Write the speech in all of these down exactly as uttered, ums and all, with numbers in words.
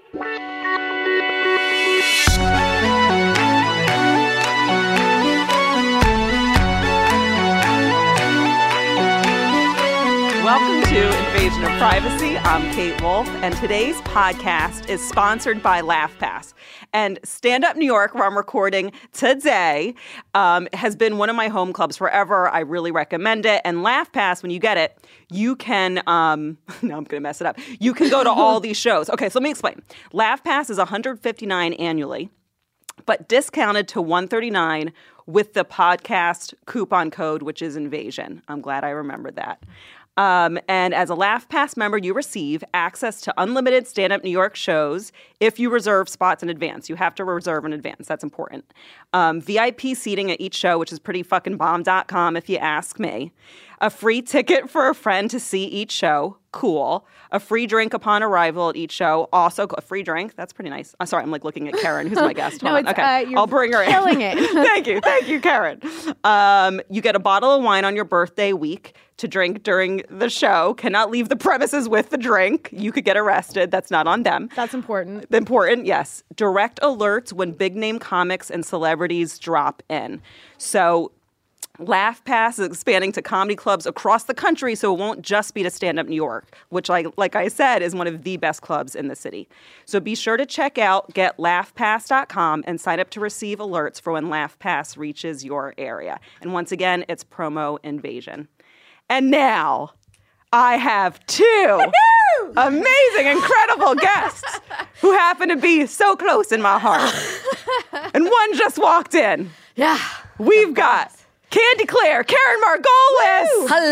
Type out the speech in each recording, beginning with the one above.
Welcome to Invasion of Privacy. I'm Kate Wolf, and today's podcast is sponsored by LaughPass. And Stand Up New York, where I'm recording today, um, has been one of my home clubs forever. I really recommend it. And LaughPass, when you get it, you can, um, no, I'm going to mess it up. You can go to all these shows. Okay, so let me explain. LaughPass is one hundred fifty-nine dollars annually, but discounted to one hundred thirty-nine dollars with the podcast coupon code, which is Invasion. I'm glad I remembered that. Um, and as a LaughPass member, you receive access to unlimited Stand Up New York shows if you reserve spots in advance. You have to reserve in advance. That's important. Um, V I P seating at each show, which is pretty fucking bomb dot com if you ask me. A free ticket for a friend to see each show. Cool. A free drink upon arrival at each show. Also, a free drink. That's pretty nice. I'm sorry, I'm like looking at Karen, who's my guest. no, Hold it's, on. Okay, uh, you're I'll bring her killing in. it. Thank you. Thank you, Karen. Um, you get a bottle of wine on your birthday week to drink during the show. Cannot leave the premises with the drink. You could get arrested. That's not on them. That's important. Important, yes. Direct alerts when big name comics and celebrities drop in. So LaughPass is expanding to comedy clubs across the country, so it won't just be to Stand Up New York, which, like, like I said, is one of the best clubs in the city. So be sure to check out get laugh pass dot com and sign up to receive alerts for when LaughPass reaches your area. And once again, it's promo Invasion. And now I have two amazing, incredible guests who happen to be so close in my heart. And one just walked in. Yeah. We've got Candy Claire, Karen Margolis.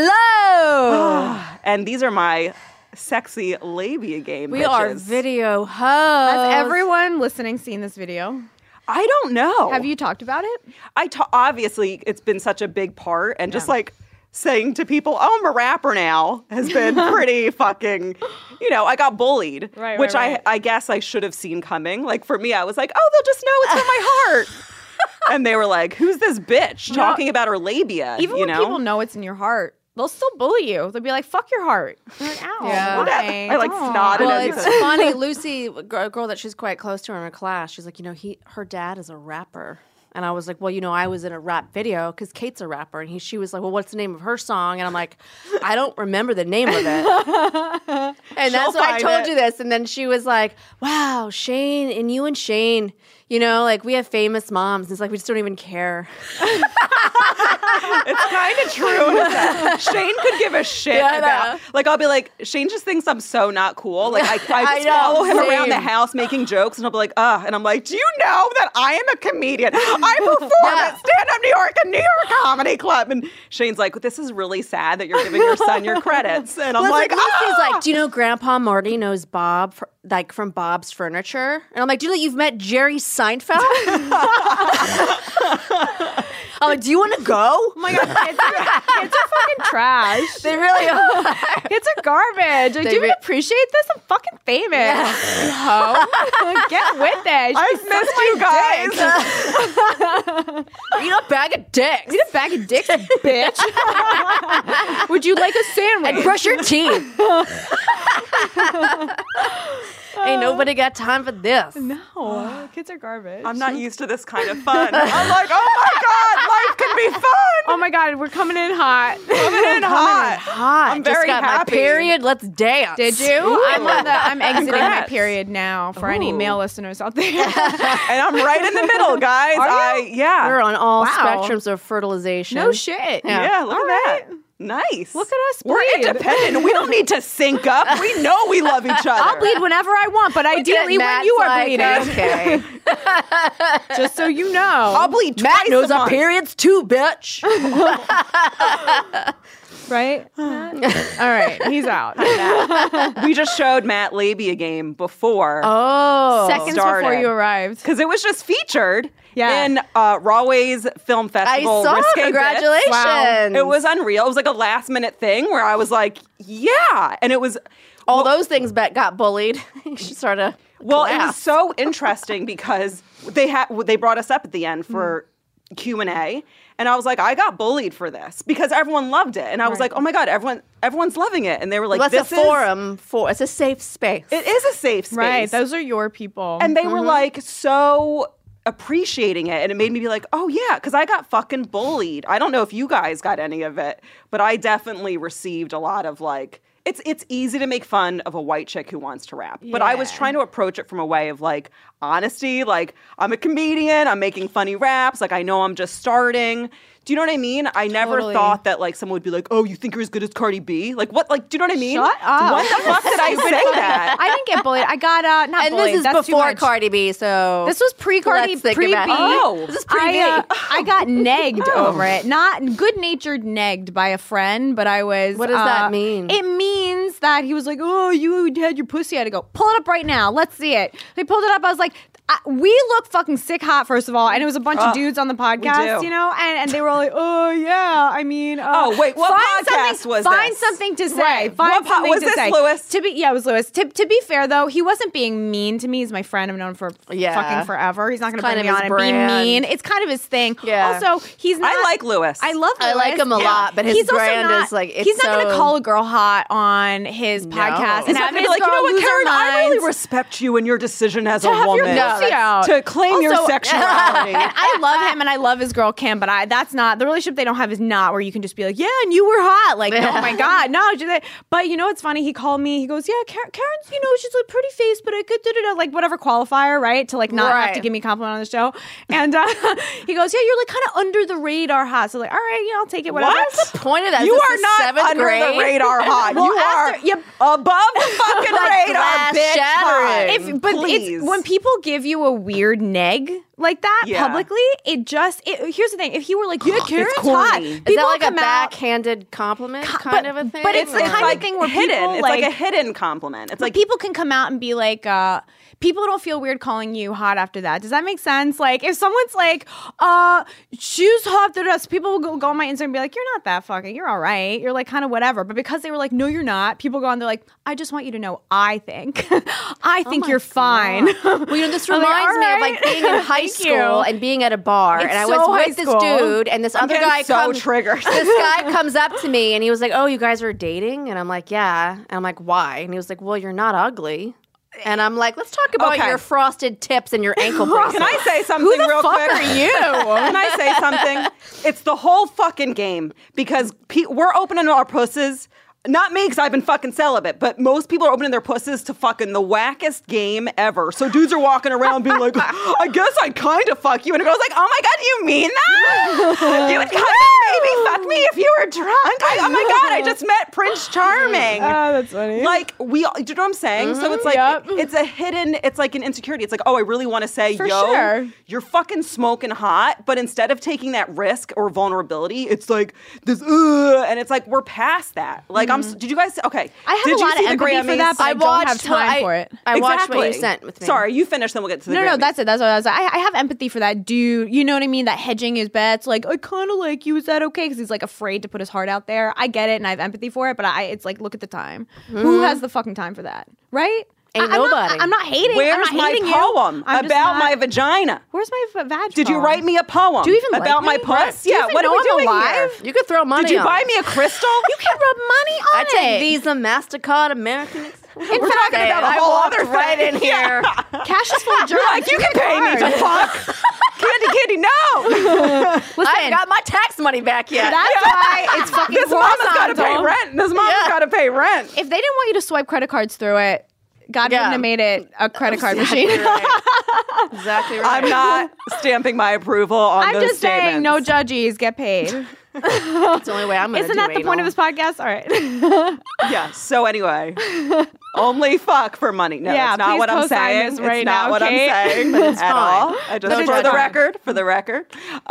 Hello. And these are my sexy labia game We bitches. are video hosts. Has everyone listening seen this video? I don't know. Have you talked about it? I ta- obviously, it's been such a big part, and just like saying to people, oh, I'm a rapper now, has been pretty fucking, you know, I got bullied, Right, which right, right. I, I guess I should have seen coming. Like, for me, I was like, oh, they'll just know it's from my heart. And they were like, who's this bitch talking about her labia? Even you when know? people know it's in your heart, they'll still bully you. They'll be like, fuck your heart. You're like, ow, Yeah. why? I, like, Don't. snotted Well, at it's me. funny. Lucy, a girl that she's quite close to in her class, she's like, you know, he, her dad is a rapper. And I was like, well, you know, I was in a rap video because Kate's a rapper. And he, she was like, well, what's the name of her song? And I'm like, I don't remember the name of it. And that's why I find told it. you this. And then she was like, wow, Shane, and you and Shane, you know, like we have famous moms. It's like we just don't even care. It's kind of true. in a sense. Shane could give a shit Yeah, I about. know. Like, I'll be like, Shane just thinks I'm so not cool. Like, I, I I just know, follow him same. around the house making jokes, and I'll be like, ugh. And I'm like, do you know that I am a comedian? I perform Yeah. at Stand Up New York, a New York comedy club. And Shane's like, this is really sad that you're giving your son your credits. And I'm Well, like, Lucy's ah! like, do you know Grandpa Marty knows Bob, fr- like from Bob's Furniture? And I'm like, do you know you've met Jerry Seinfeld? I'm like, do you want to go? Oh my God, kids are, kids are fucking trash. They really are. Kids are garbage. Like, They do you even re- appreciate this? I'm fucking famous. You hoe. Like, get with it. I've missed you guys. Eat a bag of dicks. Eat a bag of dicks, bitch. Would you like a sandwich? And brush your teeth. Ain't nobody got time for this. No, kids are garbage. I'm not used to this kind of fun. I'm like, oh my God, life can be fun. Oh my God, we're coming in hot. Coming in hot. Hot. I'm Just very got happy. my period. Let's dance. Did you? I'm on the. I'm exiting my Congrats. period now. For any Ooh. male listeners out there. And I'm right in the middle, guys. Are you? I yeah. We're on all Wow. spectrums of fertilization. No shit. Yeah. Yeah, look All at right. that. Nice. Look at us We're bleed. independent. We don't need to sync up. We know we love each other. I'll bleed whenever I want, but ideally when Matt's you are like, bleeding. Okay. Just so you know. I'll bleed twice Matt knows a our month. periods too, bitch. Right? All right, he's out. We just showed Matt Labia game before. Oh. Seconds started. before you arrived. Because it was just featured Yeah. in uh, Rawways Film I Festival. saw. Risque Congratulations. Bits. Wow. It was unreal. It was like a last minute thing where I was like, yeah. And it was, All those things bet got bullied. You should sort of well, it was class. so interesting because they had they brought us up at the end for Q and A, and I was like, I got bullied for this because everyone loved it, and I was Right. like, oh my god, everyone, everyone's loving it, and they were like, Well, that's this a is forum for it's a safe space. it is a safe space, Right. Those are your people. and they were like so appreciating it, and it made me be like, oh yeah, because I got fucking bullied. I don't know if you guys got any of it, but I definitely received a lot of like. It's it's easy to make fun of a white chick who wants to rap, but I was Yeah. trying to approach it from a way of like honesty. Like, I'm a comedian, I'm making funny raps. Like, I know I'm just starting. Do you know what I mean? I never Totally. thought that like someone would be like, "Oh, you think you're as good as Cardi B?" Like, what? Like, do you know what I mean? Shut up. When the fuck did I say that? I didn't get bullied. I got uh not and bullied. this is That's too before much. Cardi B, so This was pre Cardi, Let's think pre B. about it. Oh. This is pre-B. I, uh, I got negged over it. Not good natured negged by a friend, but I was. What does uh, that mean? It means that he was like, "Oh, you had your pussy." I had to go pull it up right now. Let's see it. They pulled it up. I was like, I, "We look fucking sick hot." First of all, and it was a bunch Oh, of dudes on the podcast, do. you know, and, and they were all like, "Oh yeah, I mean." Uh, Oh, wait, what find podcast something- was Find this? something to say. Right. Find What po- something was to this say. Lewis? To be yeah, it was Lewis. To, to be fair though, he wasn't being mean to me. He's my friend. I've known him for Yeah. fucking forever. He's not going to kind bring of me on his and be brand. mean. It's kind of his thing. Yeah. Also, he's not. I like Lewis. I love. I Lewis. like him a lot, but his he's also brand not- is, like, it's he's not going to so- call a girl hot on his podcast. He's and not have gonna his be like, you girl know what, lose her Karen? I really mind. respect you and your decision as To a have your woman No, pussy that's- out. to claim your Also- sexuality. And I love him and I love his girl Kim, but I that's not the relationship they don't have is not where you can just be like, yeah, and you were hot. Like, oh my God, no. just like- But you know what's funny? He called me, he goes, yeah, Karen, Karen's, you know, she's a pretty face, but I could do it like whatever qualifier, right? To like not have Right. to give me a compliment on the show. And uh, he goes, yeah, you're like kind of under the radar hot. So like, all right, yeah, I'll take it, whatever. What? Point of that. You Is this are the not seventh under grade? the radar hot. Well, you after- are yep. above the fucking Like radar, glass bitch. shattering. Hot. If, but Please. it's when people give you a weird neg like that Yeah. publicly, it just it, here's the thing. If he were like, yeah, Karen's corny. hot, Is Is people that like a come out- backhanded compliment Co- kind but- of a thing? but it's the or- kind of like thing where hidden. people, it's like- like a hidden compliment. It's Like like people can come out and be like, uh, people don't feel weird calling you hot after that. Does that make sense? Like if someone's like, uh, she's hot, da, da, so people will go, go on my Instagram and be like, you're not that fucking, you're all right. You're like kind of whatever. But because they were like, no, you're not, people go on, they're like, I just want you to know, I think, I think my you're fine. Well, you know, this I'm like, reminds all me of right. like being in high Thank school you. and being at a bar, It's and I so was high with this school. dude, and this I'm other getting guy so comes. triggered. This guy comes up to me and he was like, "Oh, you guys are dating?" And I'm like, "Yeah." And I'm like, "Why?" And he was like, "Well, you're not ugly." And I'm like, "Let's talk about Okay. your frosted tips and your ankle bracelets." Can I say something Who the real fuck quick? are you? Can I say something? It's the whole fucking game because pe- we're opening our pusses. Not me, because I've been fucking celibate, but most people are opening their pusses to fucking the wackest game ever. So dudes are walking around being like, I guess I'd kind of fuck you. And a girl's like, oh my God, do you mean that? You would kind of maybe fuck me if you were drunk? I, oh my God, I just met Prince Charming. Oh, that's funny. Like, we, do you know what I'm saying? So it's like, Yep. it's a hidden, it's like an insecurity. It's like, oh, I really want to say, For yo, sure. you're fucking smoking hot. But instead of taking that risk or vulnerability, it's like this, uh, and it's like, we're past that. Like, I'm, did you guys, okay. I have did a you lot see of the empathy for Grammys? that, but I, I don't have watched time I, for it. I watched what you Exactly. sent with me. Sorry, you finish, then we'll get to the No, no, Grammys. that's it. That's what I was like. I, I have empathy for that dude. You know what I mean? That hedging his bets. Like, I kind of like you. Is that okay? Because he's like afraid to put his heart out there. I get it, and I have empathy for it. But I, it's like, look at the time. Who has the fucking time for that? Right? Ain't I, I'm nobody. Not, I'm not hating. I'm Where's not my hating you. poem I'm just about not- my vagina? Where's my v- vag? Did you poem? write me a poem Do you even about like my me? puss? Do you Yeah, even what know are we I'm doing alive? here? You could throw money Did you on buy it. me a crystal? You can rub money on I it. take Visa, MasterCard, American Express. We're talking about a I whole walked other right thing. in here. Cash is full of germs. You're like, you can pay me to fuck. Candy Kitty, no. I Listen, haven't got my tax money back yet. that's why it's fucking This mama's got to pay horizontal. rent. This mama's Yeah. got to pay rent. If they didn't want you to swipe credit cards through it, God Yeah. wouldn't have made it a credit card Exactly machine. right. Exactly right. I'm not stamping my approval on I'm those just saying, no statements. judgies, get paid. That's the only way I'm going to Isn't do that the point of anal. this podcast? All right. Yeah. So anyway, only fuck for money. No, Yeah, that's not please what I'm co-sign saying. this It's right not now, what Kate. I'm saying But it's at fine. all. I just But it's for the fine. record, for the record.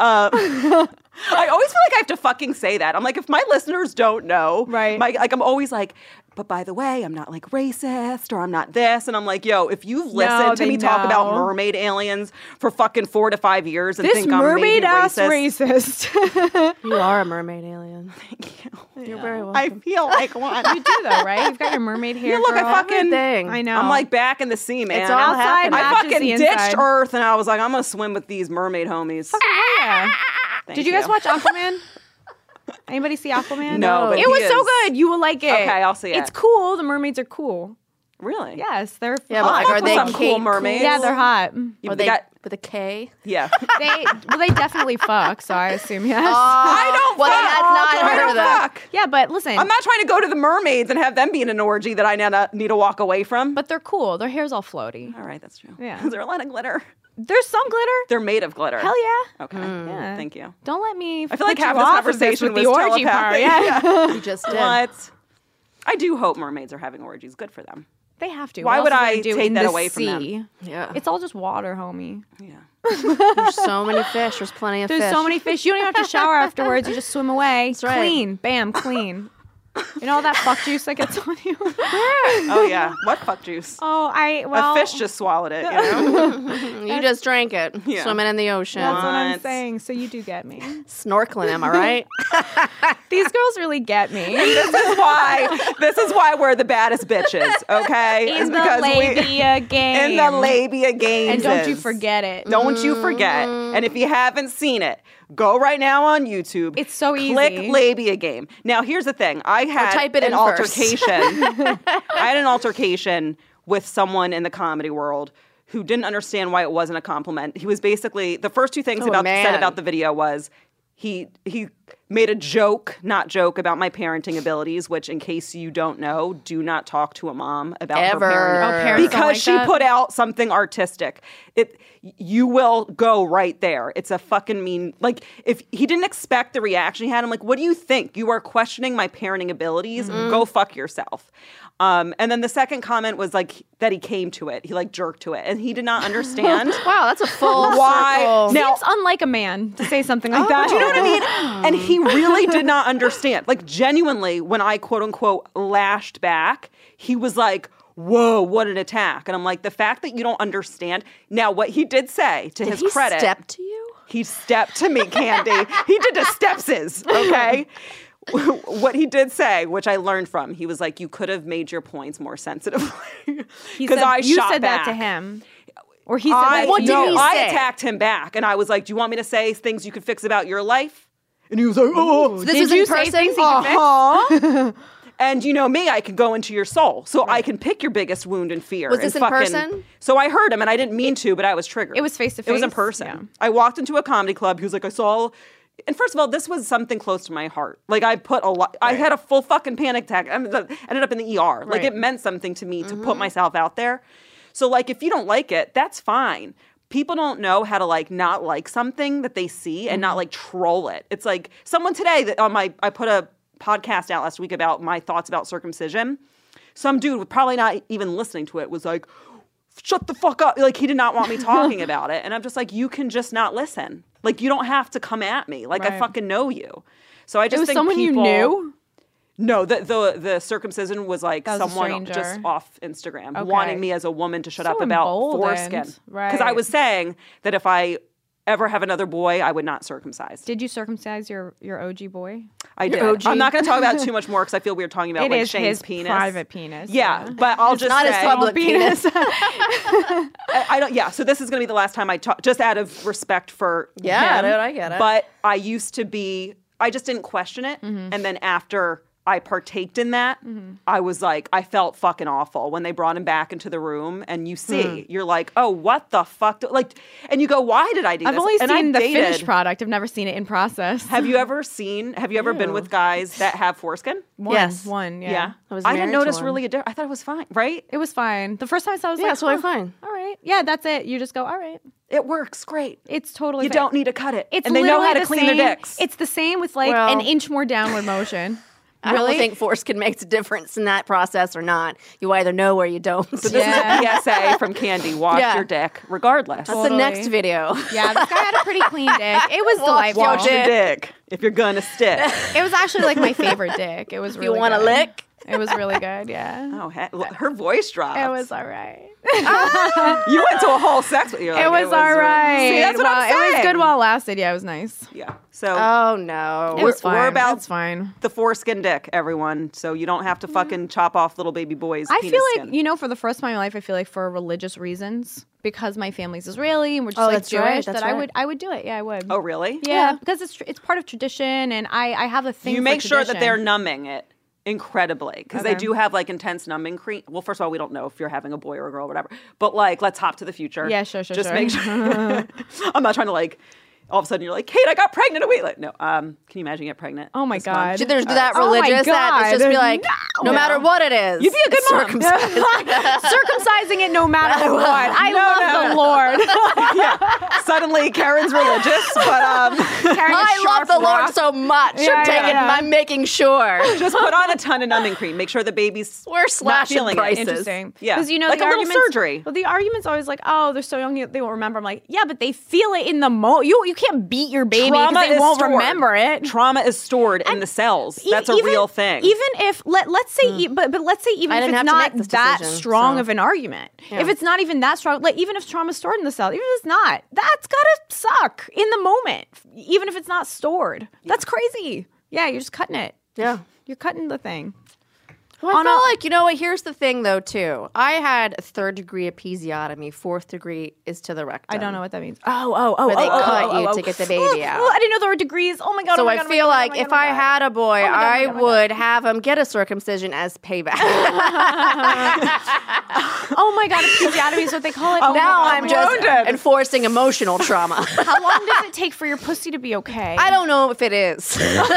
Um, I always feel like I have to fucking say that. I'm like, if my listeners don't know, Right. My, like, I'm always like, but by the way, I'm not like racist or I'm not this. And I'm like, yo, if you've listened No, to they me talk about know. mermaid aliens for fucking four to five years and This think I'm maybe mermaid ass racist. racist. You are a mermaid alien. Thank you. You're very welcome. I feel like one. You do though, right? You've got your mermaid hair. Yeah, look, I girl. fucking- thing. I know. I'm like back in the sea, man. It's all outside happening. I matches fucking the ditched inside. Earth and I was like, I'm gonna swim with these mermaid homies. Yeah. Thank Did you guys watch Aquaman? Anybody see Aquaman? No, but it he was so is- good. You will like it. Okay, I'll see it. It's cool. The mermaids are cool. Really? Yes, they're. Yeah, I'll but like, fuck are with they some cool Kate mermaids. yeah, they're hot. You Are they got, with a K? yeah. They well, they definitely fuck. So I assume yes. I don't Well, fuck. that's not I heard don't of that. fuck. yeah, but listen. I'm not trying to go to the mermaids and have them be in an orgy that I now need to walk away from. but they're cool. Their hair's all floaty. all right, that's true. Yeah. Is there a lot of glitter? There's some glitter. They're made of glitter. Hell yeah. Okay. Yeah. Thank you. Don't let me. I feel like put half you this off of this conversation with the was orgy part. telepathic. Yeah. You just did. What? I do hope mermaids are having orgies. Good for them. They have to. Why What would else are I they do take in that the away from them? sea? Yeah. It's all just water, homie. Yeah. There's so many fish. There's plenty of There's fish. so many fish. You don't even have to shower afterwards. You just swim away. That's right. Clean. Bam. Clean. You know all that fuck juice that gets on you? Oh yeah. What fuck juice? Oh, I, well. A fish just swallowed it. You know. You just drank it. Yeah. Swimming in the ocean. That's what I'm What? saying. So you do get me. Snorkeling, am I right? These girls really get me. This is why. This is why we're the baddest bitches. Okay. In It's the because we- labia game. In the labia games. And don't you is. forget it. Don't you forget. And if you haven't seen it, go right now on YouTube. It's so Click easy. labia game. Now, here's the thing. I had type it an in first. altercation. I had an altercation with someone in the comedy world who didn't understand why it wasn't a compliment. He was basically, the first two things Oh, about man. said about the video was he he made a joke, not joke, about my parenting abilities, which, in case you don't know, do not talk to a mom about Ever. her parenting. Oh, parents don't because like she that? put out something artistic. It you will go right there. It's a fucking mean, like, if he didn't expect the reaction he had, I'm like, what do you think? You are questioning my parenting abilities. Mm-hmm. Go fuck yourself. Um, and then the second comment was like that he came to it. He like jerked to it, and he did not understand. Wow, that's a full Why? circle. Now- Seems unlike a man to say something like that. Do you know what I mean? And he really did not understand. Like, genuinely, when I quote unquote lashed back, he was like, whoa, what an attack. And I'm like, the fact that you don't understand. Now, what he did say, to Did his he credit, step to you? he stepped to me, Candy. He did the stepses, okay? What he did say, which I learned from, he was like, you could have made your points more sensitively. He Because said- I you shot said back. that to him. Or he said I, that What to did no, you. he I say? attacked him back, and I was like, do you want me to say things you could fix about your life? And he was like, oh. This Did was you in say person? things he could fix? Uh-huh. And you know me, I can go into your soul. So I can pick your biggest wound and fear. Was and this in fucking- person? So I heard him, and I didn't mean to, but I was triggered. It was face to It was in face? person. Yeah. I walked into a comedy club. He was like, I saw... And first of all, this was something close to my heart. Like, I put a lot... I had a full fucking panic attack. I ended up in the E R. Like, Right. it meant something to me to put myself out there. So, like, if you don't like it, that's fine. People don't know how to, like, not like something that they see and not, like, troll it. It's like someone today that on my... I put a podcast out last week about my thoughts about circumcision. Some dude, probably not even listening to it, was like, shut the fuck up. Like, he did not want me talking about it. And I'm just like, you can just not listen. Like, you don't have to come at me. Like, I Right. fucking know you. So I just It was think someone people, you knew? No, the the the circumcision was like That was a someone stranger. just off Instagram Okay. wanting me as a woman to shut So up about emboldened. foreskin. Because I Right. was saying that if I ever have another boy, I would not circumcise. Did you circumcise your, your O G boy? I did. O G. I'm not going to talk about it too much more because I feel weird talking about It like is Shane's his penis. private penis. Yeah, but I'll just Not say, his public penis. I, I don't. Yeah, so this is going to be the last time I talk, just out of respect for Yeah, him. dude, I get it. But I used to be. I just didn't question it, Mm-hmm. and then after I partaked in that, I was like, I felt fucking awful when they brought him back into the room, and you see, Hmm. you're like, oh, what the fuck? Do, like, and you go, why did I do I've this? only and seen I the dated- finished product. I've never seen it in process. Have you ever seen? Have you ever been Ew. with guys that have foreskin? One, Yes. One, yeah. Yeah, I was I didn't married to notice one. really a difference. I thought it was fine, right? It was fine. The first time I saw it, I was Yeah, like, it's totally huh, fine. All right. Yeah, that's it. You just go, all right. It works great. It's totally You fine. don't need to cut it, It's and they know how literally to the clean same, their dicks. It's the same with like Well- an inch more downward motion. I don't think foreskin makes a difference in that process or not. You either know or you don't. So this Yeah. is a P S A from Candy. Wash Yeah. your dick, regardless. That's Totally. the next video. Yeah, this guy had a pretty clean dick. It was delightful. Wash your dick if you're gonna stick. It was actually like my favorite dick. It was If really you want to good. lick, It was really good. Yeah. Oh, he- her voice dropped. It was all right. You went to a whole sex with you. It was all right. See, that's what well, I'm saying. It was good while it lasted. Yeah, it was nice. Yeah. So Oh no. It was we're fine. about- That's fine. the foreskin dick, everyone. So you don't have to fucking chop off little baby boys. I penis feel like, skin. you know, for the first time in my life, I feel like for religious reasons, because my family's Israeli and we're just Oh, like that's Jewish, right, that's that I right. would I would do it. Yeah, I would. Oh, really? yeah, because it's tr- it's part of tradition, and I I have a thing. You for make sure that tradition. they're numbing it incredibly because they Okay. do have like intense numbing cream. Well, first of all, we don't know if you're having a boy or a girl or whatever. But like, let's hop to the future. Yeah, sure, sure, Just sure. make sure. I'm not trying to like. All of a sudden, you're like, Kate, I got pregnant a week. Like, no. Um, can you imagine you get pregnant? Oh my this month? God. Should there's that Oh my religious that it's just be God. like, no, No. matter what it is. You'd be a good mom. circumcised. circumcising it no matter what. I No, love no, the no. Lord. Yeah. Suddenly, Karen's religious, but um, Carrying a I love sharp the rock. Lord so much. Yeah, I'm taking. yeah, yeah. I'm making sure. just put on a ton of numbing cream. Make sure the baby's We're not slashing feeling prices. it. Interesting. Yeah. Because you know Like the a little arguments, surgery. Well, the argument's always like, oh, they're so young, they won't remember. I'm like, yeah, but they feel it in the mo. You you can't beat your baby because Trauma they is won't stored. remember it. Trauma is stored in the cells. E- That's a even- real thing. Even if let let's say, e- but but let's say even I if didn't it's have to not make this that decision, strong so- of an argument, Yeah. if it's not even that strong, like even if trauma's stored in the cell, even if it's not, that's gotta suck in the moment. Even if it's not stored, that's crazy. Yeah, you're just cutting it. Yeah. You're cutting the thing. Well, I On feel a- like, you know what, here's the thing, though, too. I had a third degree episiotomy. Fourth degree is to the rectum. I don't know what that means. Oh, oh, oh, Where they oh, oh, cut oh, you oh, to get the oh. baby Oh, out. oh, I didn't know there were degrees. Oh my god. So oh my I God, oh my feel God, like oh my if God, oh my I God. had a boy, my God, oh my I God, oh my would have him get a circumcision as payback. Oh my god, episiotomy is what they call it. Oh my now God, I'm oh my just wounded. enforcing emotional trauma. God. How long does it take for your pussy to be okay? I don't know if it is.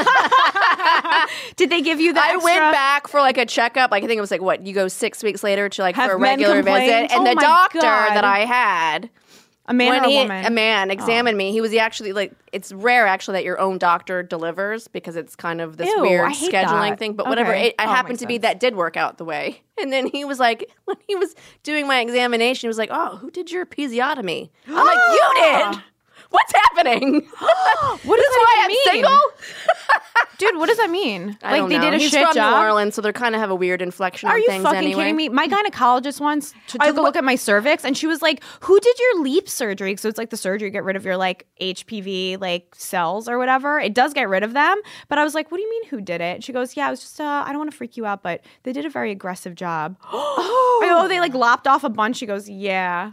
Did they give you the I extra? went back for like a checkup. Like I think it was like what you go six weeks later to like Have for a men regular complained? visit, and Oh the my doctor God. that I had. A man when or a he, woman? a man examined me, he was actually like, it's rare actually that your own doctor delivers because it's kind of this Ew, weird I hate scheduling that. thing. But whatever, Okay. it, it Oh, happened makes to be sense. that did work out the way. And then he was like, when he was doing my examination, he was like, "Oh, who did your episiotomy?" I'm like, "You did." What's happening? What does That's why that I'm even mean? single. Dude, what does that mean? I like don't they know. did a He's shit from job? New Orleans, so they kind of have a weird inflection Are on you things fucking anyway. kidding me? My gynecologist once t- took I a lo- look at my cervix and she was like, "Who did your LEAP surgery?" So it's like the surgery to get rid of your like H P V like cells or whatever. It does get rid of them, but I was like, "What do you mean? Who did it?" She goes, "Yeah, it was just. Uh, I don't want to freak you out, but they did a very aggressive job." I go, "Oh, they like lopped off a bunch." She goes, "Yeah."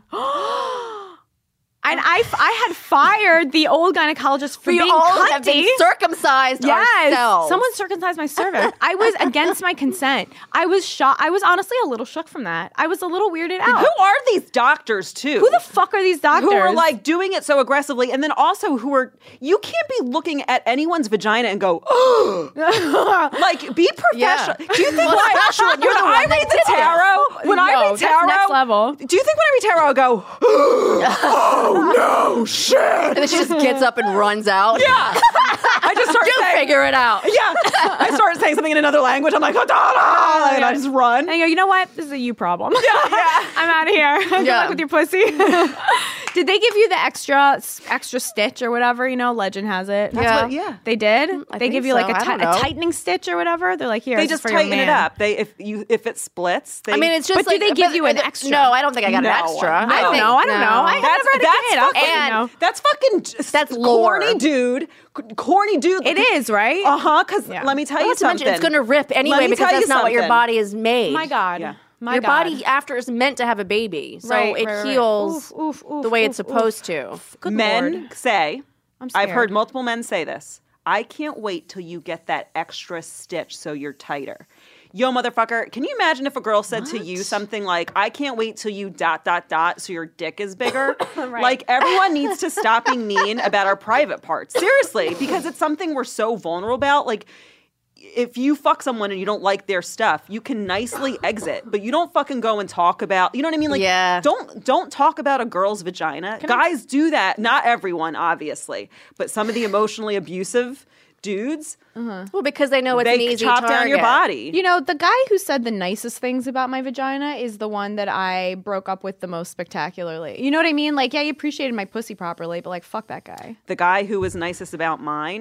And I, I had fired the old gynecologist for We being all have been cunty. circumcised Yes, ourselves. someone circumcised my cervix. I was against my consent. I was shocked. I was honestly a little shook from that. I was a little weirded out. Who are these doctors too? Who the fuck are these doctors? Who are like doing it so aggressively, and then also who are you can't be looking at anyone's vagina and go, oh, like be professional. Yeah. Do you think Well, when I, especially when when you're the I one that read the did it. tarot, when I No, read that's tarot, next level. do you think when I read tarot, I go, oh no, shit? And then she just gets up and runs out. Yeah, I just start You saying, figure it out. yeah, I start saying something in another language. I'm like, oh, da, da, and I just run. And I go, you know what? This is a you problem. Yeah, yeah. I'm out of here. Good Yeah. luck with your pussy. Did they give you the extra extra stitch or whatever? You know, legend has it. That's Yeah. what- yeah. They did. I they think give you like so. a, I ti- don't a know. tightening stitch or whatever. They're like, here. They this is just for your tighten it man. up. They if you if it splits, they, I mean, it's just But do like. they give but- you an but- extra? No, I don't think I got No. an extra. I I don't think- know. I don't know. I have That's- never had a that's kid. I'll fucking- fucking know. That's fucking just That's lore. corny dude. C- Corny dude. It is, right? Uh huh. Because Yeah. let me tell Not you to mention, something. it's going to rip Let anyway me because tell you that's not what your something. body is made. My God. Yeah. My your God. body after is meant to have a baby, so Right, it right, right. heals Oof, oof, oof, the way oof, it's supposed to. Good Men Lord. say, I'm I've heard scared. multiple men say this. I can't wait till you get that extra stitch so you're tighter. Yo, motherfucker, can you imagine if a girl said to you something like, I can't wait till you dot, dot, dot so your dick is bigger? Right. Like, everyone needs to stop being mean about our private parts. Seriously, because it's something we're so vulnerable about. Like, if you fuck someone and you don't like their stuff, you can nicely exit, but you don't fucking go and talk about, you know what I mean? Like, Yeah. don't don't talk about a girl's vagina. Guys do that. Not everyone, obviously, but some of the emotionally abusive dudes, Well, because they know it's an they easy chop down your target. body. You know, the guy who said the nicest things about my vagina is the one that I broke up with the most spectacularly. You know what I mean? Like, yeah, he appreciated my pussy properly, but like, fuck that guy. The guy who was nicest about mine,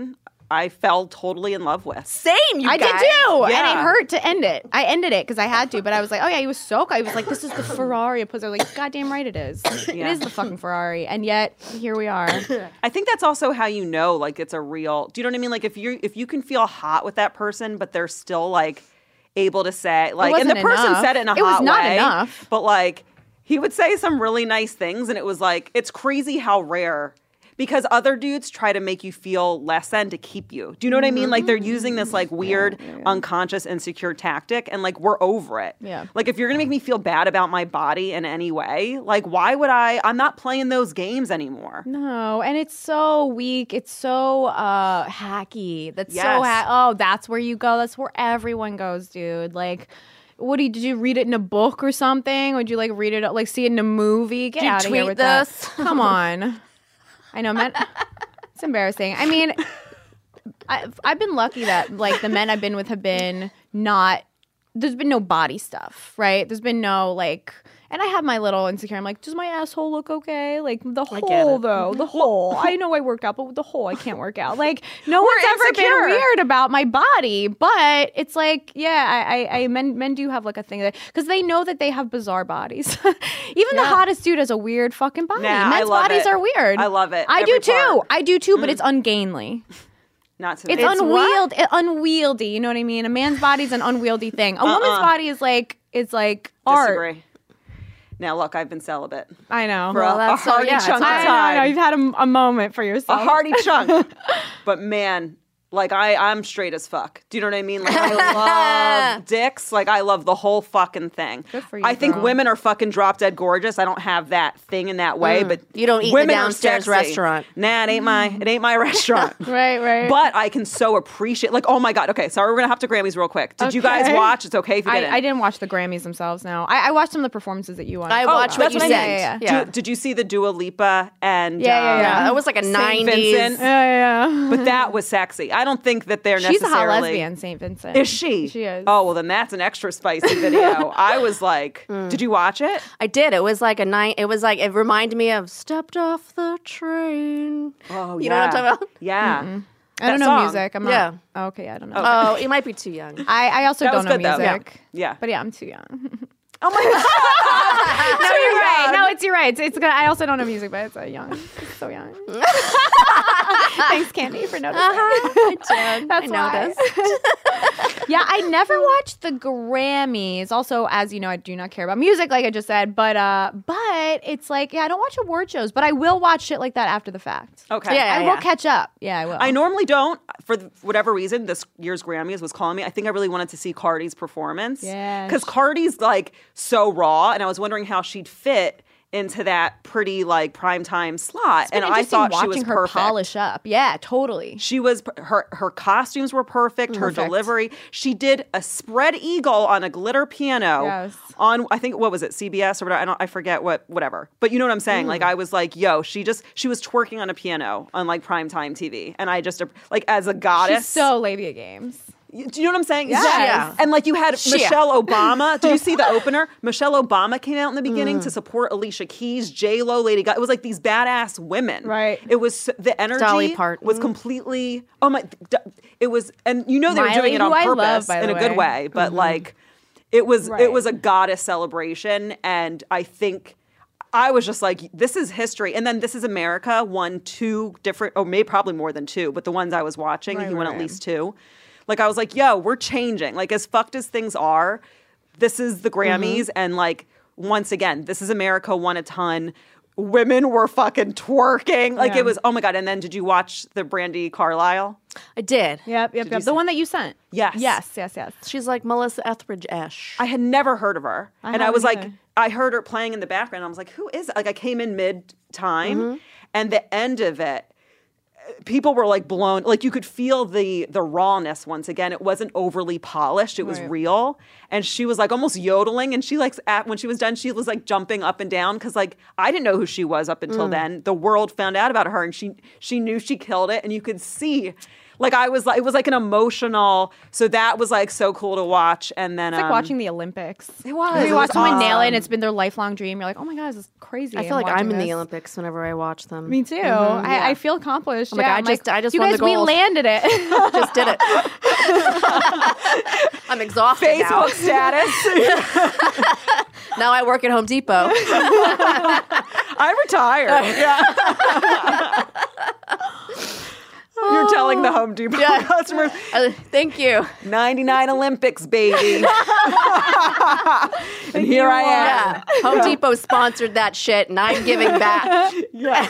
I fell totally in love with. Same, you I guys. did too, and Yeah. it hurt to end it. I ended it because I had to, but I was like, oh yeah, he was so cool. I was like, this is the Ferrari. I was like, goddamn right it is. Yeah. It is the fucking Ferrari, and yet here we are. I think that's also how you know, like, it's a real. Do you know what I mean? Like, if you if you can feel hot with that person, but they're still like able to say like, and the wasn't person enough. said it in a It was hot not way, enough. but like he would say some really nice things, and it was like it's crazy how rare. Because other dudes try to make you feel less than to keep you. Do you know what I mean? Like they're using this like weird, yeah, yeah, yeah. unconscious, insecure tactic, and like we're over it. Yeah. Like if you're gonna make me feel bad about my body in any way, like why would I? I'm not playing those games anymore. No, and it's so weak. It's so uh, hacky. That's Yes. so ha- oh, that's where you go. That's where everyone goes, dude. Like. What do you, did you read it in a book or something? Would you like read it like see it in a movie? Get Did you out of here tweet with this? that. Come on. I know, men. It's embarrassing. I mean, I've, I've been lucky that like the men I've been with have been not. There's been no body stuff, right? There's been no like, and I have my little insecure. I'm like, does my asshole look okay? Like the I get hole it. though, the hole. I know I work out, but with the hole, I can't work out. Like no We're one's ever insecure. been weird about my body, but it's like, yeah, I, I, I men, men do have like a thing that because they know that they have bizarre bodies. Even the Yeah. hottest dude has a weird fucking body. Nah, I Men's love bodies it. are weird. I love it. I Every do too. part. I do too, but it's ungainly. Not to It's, me. unwieldy, unwieldy. You know what I mean? A man's body's an unwieldy thing. A Uh-uh. woman's body is like is like art. Disagree. Now look, I've been celibate I know. for Well, a, a that's so- hearty yeah, chunk of it's I know, time. I know. You've had a, a moment for yourself. a hearty chunk. But man, like I, I'm straight as fuck. Do you know what I mean? Like I love dicks. Like I love the whole fucking thing. Good for you, I think girl. women are fucking drop dead gorgeous. I don't have that thing in that way, but You don't eat in the women are downstairs sexy. restaurant. Nah, it ain't my it ain't my restaurant. Right, right. But I can so appreciate, like, oh my God. Okay, sorry, we're gonna have to Grammys real quick. Did you guys Okay. watch? It's okay if you didn't. I, I didn't watch the Grammys themselves. No, I, I watched some of the performances that you watched. I Oh, watched what that's you what I said. mean. Yeah, yeah, yeah. Do- did you see the Dua Lipa and Yeah, yeah, um, yeah. That was like a Saint nineties. Vincent? yeah, yeah. But that was sexy. I don't think that they're She's a hot necessarily. lesbian, Saint Vincent. Is she? She is. Oh well, then that's an extra spicy video. I was like, Mm. did you watch it? I did. It was like a night. It was like it reminded me of "Stepped Off the Train." Oh, You know what I'm talking about? Yeah. I don't that know song. music. I'm Yeah. not. Oh, okay, I don't know. Oh, you might be too young. I, I also That don't was know good, though. music. Yeah. But yeah, I'm too young. Oh my God. No, you're right. No, it's you're right. It's, it's good. I also don't know music, but it's uh, young. It's so young. Thanks, Candy, for noticing. Uh-huh. That's I why. noticed. Yeah, I never watched the Grammys. Also, as you know, I do not care about music, like I just said. But uh, but it's like, yeah, I don't watch award shows, but I will watch shit like that after the fact. Okay. Yeah. I will catch up. Yeah, I will. I normally don't. For th- whatever reason, this year's Grammys was calling me. I think I really wanted to see Cardi's performance. Yeah. Because Cardi's like so raw, and I was wondering how she'd fit into that pretty like primetime slot. It's been And I interesting thought she watching was her perfect. polish up. Yeah, totally. She was her her costumes were perfect. Her Perfect. delivery. She did a spread eagle on a glitter piano Yes. on I think what was it C B S or whatever. I don't I forget what whatever. But you know what I'm saying? Mm. Like I was like, yo, she just she was twerking on a piano on like primetime T V, and I just like as a goddess. She's so labia games. Do you know what I'm saying? Yes. Yeah. And like you had Shit. Michelle Obama. Did you see the opener? Michelle Obama came out in the beginning to support Alicia Keys, J Lo, Lady Gaga. It was like these badass women. Right. It was the energy Dolly Parton. was completely. Oh my! d- It was, and you know they were Miley, doing it on who I purpose love, by in the a good way. way, but like it was Right. it was a goddess celebration, and I think. I was just like, this is history. And then This Is America won two different, oh, maybe probably more than two, but the ones I was watching, Right, he won right, at right. least two. Like, I was like, yo, we're changing. Like, as fucked as things are, this is the Grammys. Mm-hmm. And, like, once again, This Is America won a ton. Women were fucking twerking. Like, Yeah. it was, oh my God. And then did you watch the Brandy Carlisle? I did. Yep, yep, you yep. see- The one that you sent. Yes. Yes, yes, yes. She's like Melissa Etheridge-ish. I had never heard of her. I and I was haven't like, either. I heard her playing in the background. I was like, who is it? Like, I came in mid time, Mm-hmm. and the end of it, people were like blown. Like, you could feel the the rawness once again. It wasn't overly polished. It was Right. real. And she was like almost yodeling. And she like at when she was done, she was like jumping up and down because like I didn't know who she was up Mm. until then. The world found out about her, and she she knew she killed it. And you could see. Like I was like, it was like an emotional. So that was like so cool to watch. And then It's like um, watching the Olympics. It was. You It watch was someone nail it, and awesome. it's been their lifelong dream. You're like, oh my god, this is crazy. I feel like watching I'm in this. the Olympics whenever I watch them. Me too. Mhm, I, yeah. I feel accomplished. I'm like, yeah, I I'm just- like, I just you won guys, the we gold. landed it. Just did it. I'm exhausted Facebook status. now. Now I work at Home Depot. I retired. Yeah. You're telling the Home Depot Yeah. customers, Uh, thank you. ninety-nine Olympics, baby. And here I am. Yeah. Home Depot sponsored that shit, and I'm giving back. Yeah.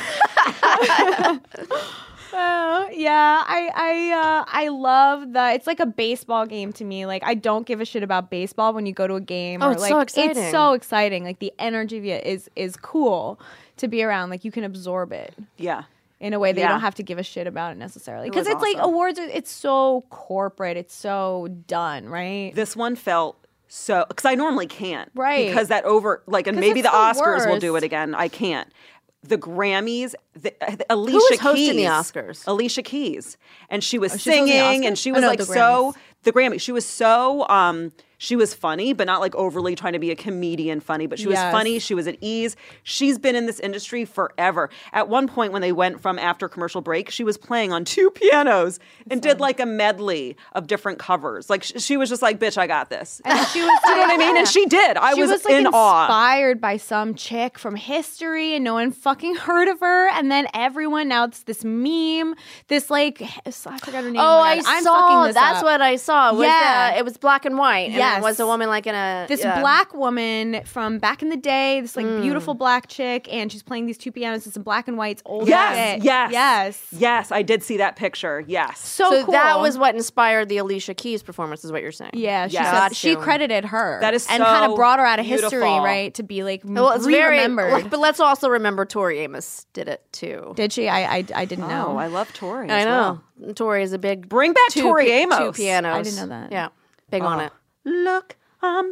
Uh, yeah, I I uh, I love the. It's like a baseball game to me. Like I don't give a shit about baseball when you go to a game. Oh, or, it's like, so exciting. It's so exciting. Like the energy of it is is cool to be around. Like you can absorb it Yeah. in a way that Yeah. you don't have to give a shit about it necessarily. It Because was it's like awesome. awards. Are, it's so corporate. It's so done, right? This one felt so because I normally can't. Right. Because that over like and 'Cause maybe it's the the Oscars will do worst. it again. I can't. The Grammys, the, uh, the Alicia was Keys. hosting the Oscars? Alicia Keys. And she was Oh, she's hosting the singing Oscars? and she Oh, was no, like the so Grammys. the Grammy. She was so um she was funny, but not like overly trying to be a comedian funny, but she was Yes. funny. She was at ease. She's been in this industry forever. At one point when they went from after commercial break, she was playing on two pianos and did like a medley of different covers. Like sh- she was just like, bitch, I got this. And she was. You know what I mean? And she did. I She was, was, like in awe. inspired by some chick from history, and no one fucking heard of her. And then everyone now it's this meme, this like I forgot her name. Oh, my I God. I'm saw. fucking this That's up. what I saw. Was, Yeah. uh, it was black and white. And Yes. it was a woman like in a This yeah. black woman from back in the day, this like Mm. beautiful black chick, and she's playing these two pianos. It's in black and white. It's old. Yes, shit. yes, yes. yes. I did see that picture. Yes. So, So cool. that was what inspired the Alicia Keys performance, is what you're saying. Yeah, she Yes. said Got she you. credited her. That is and kind so of brought her out of history, beautiful. right? To be like Well, it's very. remembered. But let's also remember Tori Amos did it too. Did she? I I, I didn't know. Oh, I love Tori. I as know. well. Tori is a big. Bring back two Tori pi- Amos. Two pianos. I didn't know that. Yeah, big on it. Look, I'm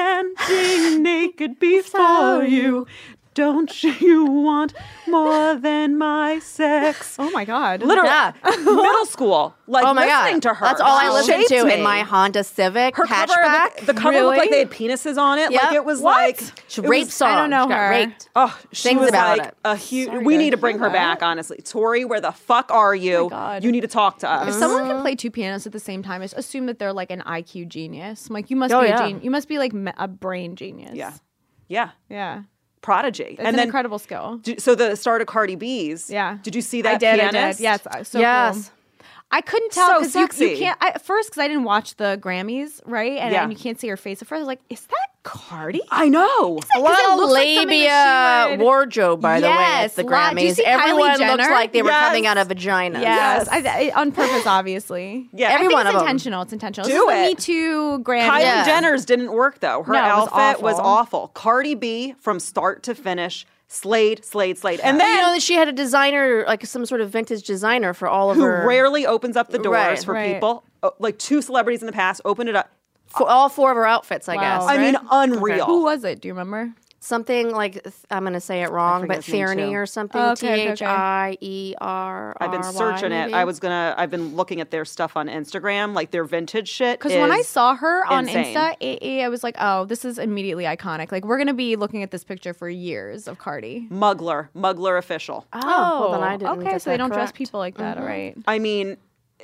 standing naked before you. Don't you want more than my sex? Oh my god. Literally, Yeah. middle school. Like Oh my listening god, to her. that's all I She listened shaped to me. in my Honda Civic Her cover, hatchback. the, the cover looked like Really? they had penises on it. Yep. Like it was What? like She it rape was- song. I don't know She got her. raped. Oh, she Things was about like it. a huge. Sorry We to need to bring hear her that. back. Honestly, Tori, where the fuck are you? God. You need to talk to us. If someone can play two pianos at the same time, just assume that they're like an I Q genius. I'm like, you must Oh, be yeah. a genius. You must be like me- a brain genius. yeah, yeah, yeah. prodigy. It's and an then incredible skill. d- so the start of Cardi B's. Yeah. Did you see that? I did. pianist? I did. Yes. uh, So Yes. cool. I couldn't tell So because you, you sexy. can't I, at first because I didn't watch the Grammys, right? And, Yeah. and you can't see her face at first. I was like, is that Cardi? I know. A lot it of looks like something labia that she would- wardrobe, by the way, at Yes, the lot- do you Grammys. see Kylie Everyone looks Jenner? like they were Yes. coming out of vaginas. Yes, Yes. I, I, on purpose, obviously. Yeah. I Every think one it's of 'em. intentional. It's intentional. Do this is the it. Me Too Grammy. Kylie Yeah. Jenner's didn't work though. Her No, it was outfit was awful. awful. Cardi B from start to finish, slayed, slayed, slayed, and And then you know that she had a designer, like some sort of vintage designer for all of who her. rarely opens up the doors Right, for right. people. Oh, like two celebrities in the past opened it up. for all four of her outfits, I Wow. guess. I mean, right? unreal. Who was it? Do you remember? Something like th- I'm going to say it wrong, forget but his name, Thierney too. or something. Oh, T okay, okay, H I E R. I've been searching it. I was gonna. I've been looking at their stuff on Instagram, like their vintage shit. Because when I is saw her on insane. Insta, it, it- I was like, oh, this is immediately iconic. Like, we're going to be looking at this picture for years of Cardi. Muggler, Muggler official. Oh, well, then I didn't okay, get so they that don't dress correct. people like that, all right? I mean,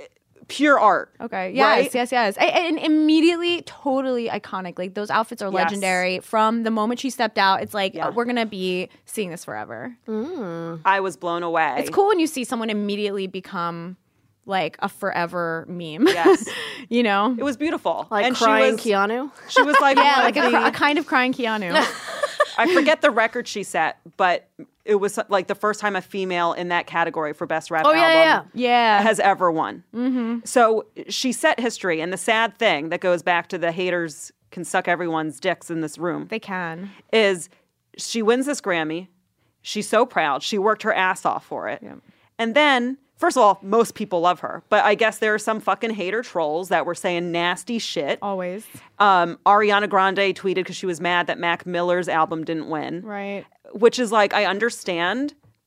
pure art. Okay. Yes, Right? yes, yes. A- And immediately, totally iconic. Like those outfits are Yes. legendary. From the moment she stepped out, it's like Yeah. uh, we're gonna be seeing this forever. I was blown away. It's cool when you see someone immediately become like a forever meme. Yes. you know. It was beautiful. Like and crying she was, Keanu. She was like, Yeah, one like of a, the- cr- a kind of crying Keanu. I forget the record she set, but it was like the first time a female in that category for best rap Oh, album yeah, yeah, yeah. has ever won. Mm-hmm. So she set history, and the sad thing that goes back to the haters can suck everyone's dicks in this room They can. is she wins this Grammy. She's so proud. She worked her ass off for it. Yeah. And then, first of all, most people love her. But I guess there are some fucking hater trolls that were saying nasty shit. Always. Um, Ariana Grande tweeted because she was mad that Mac Miller's album didn't win. Right. Which is like, I understand,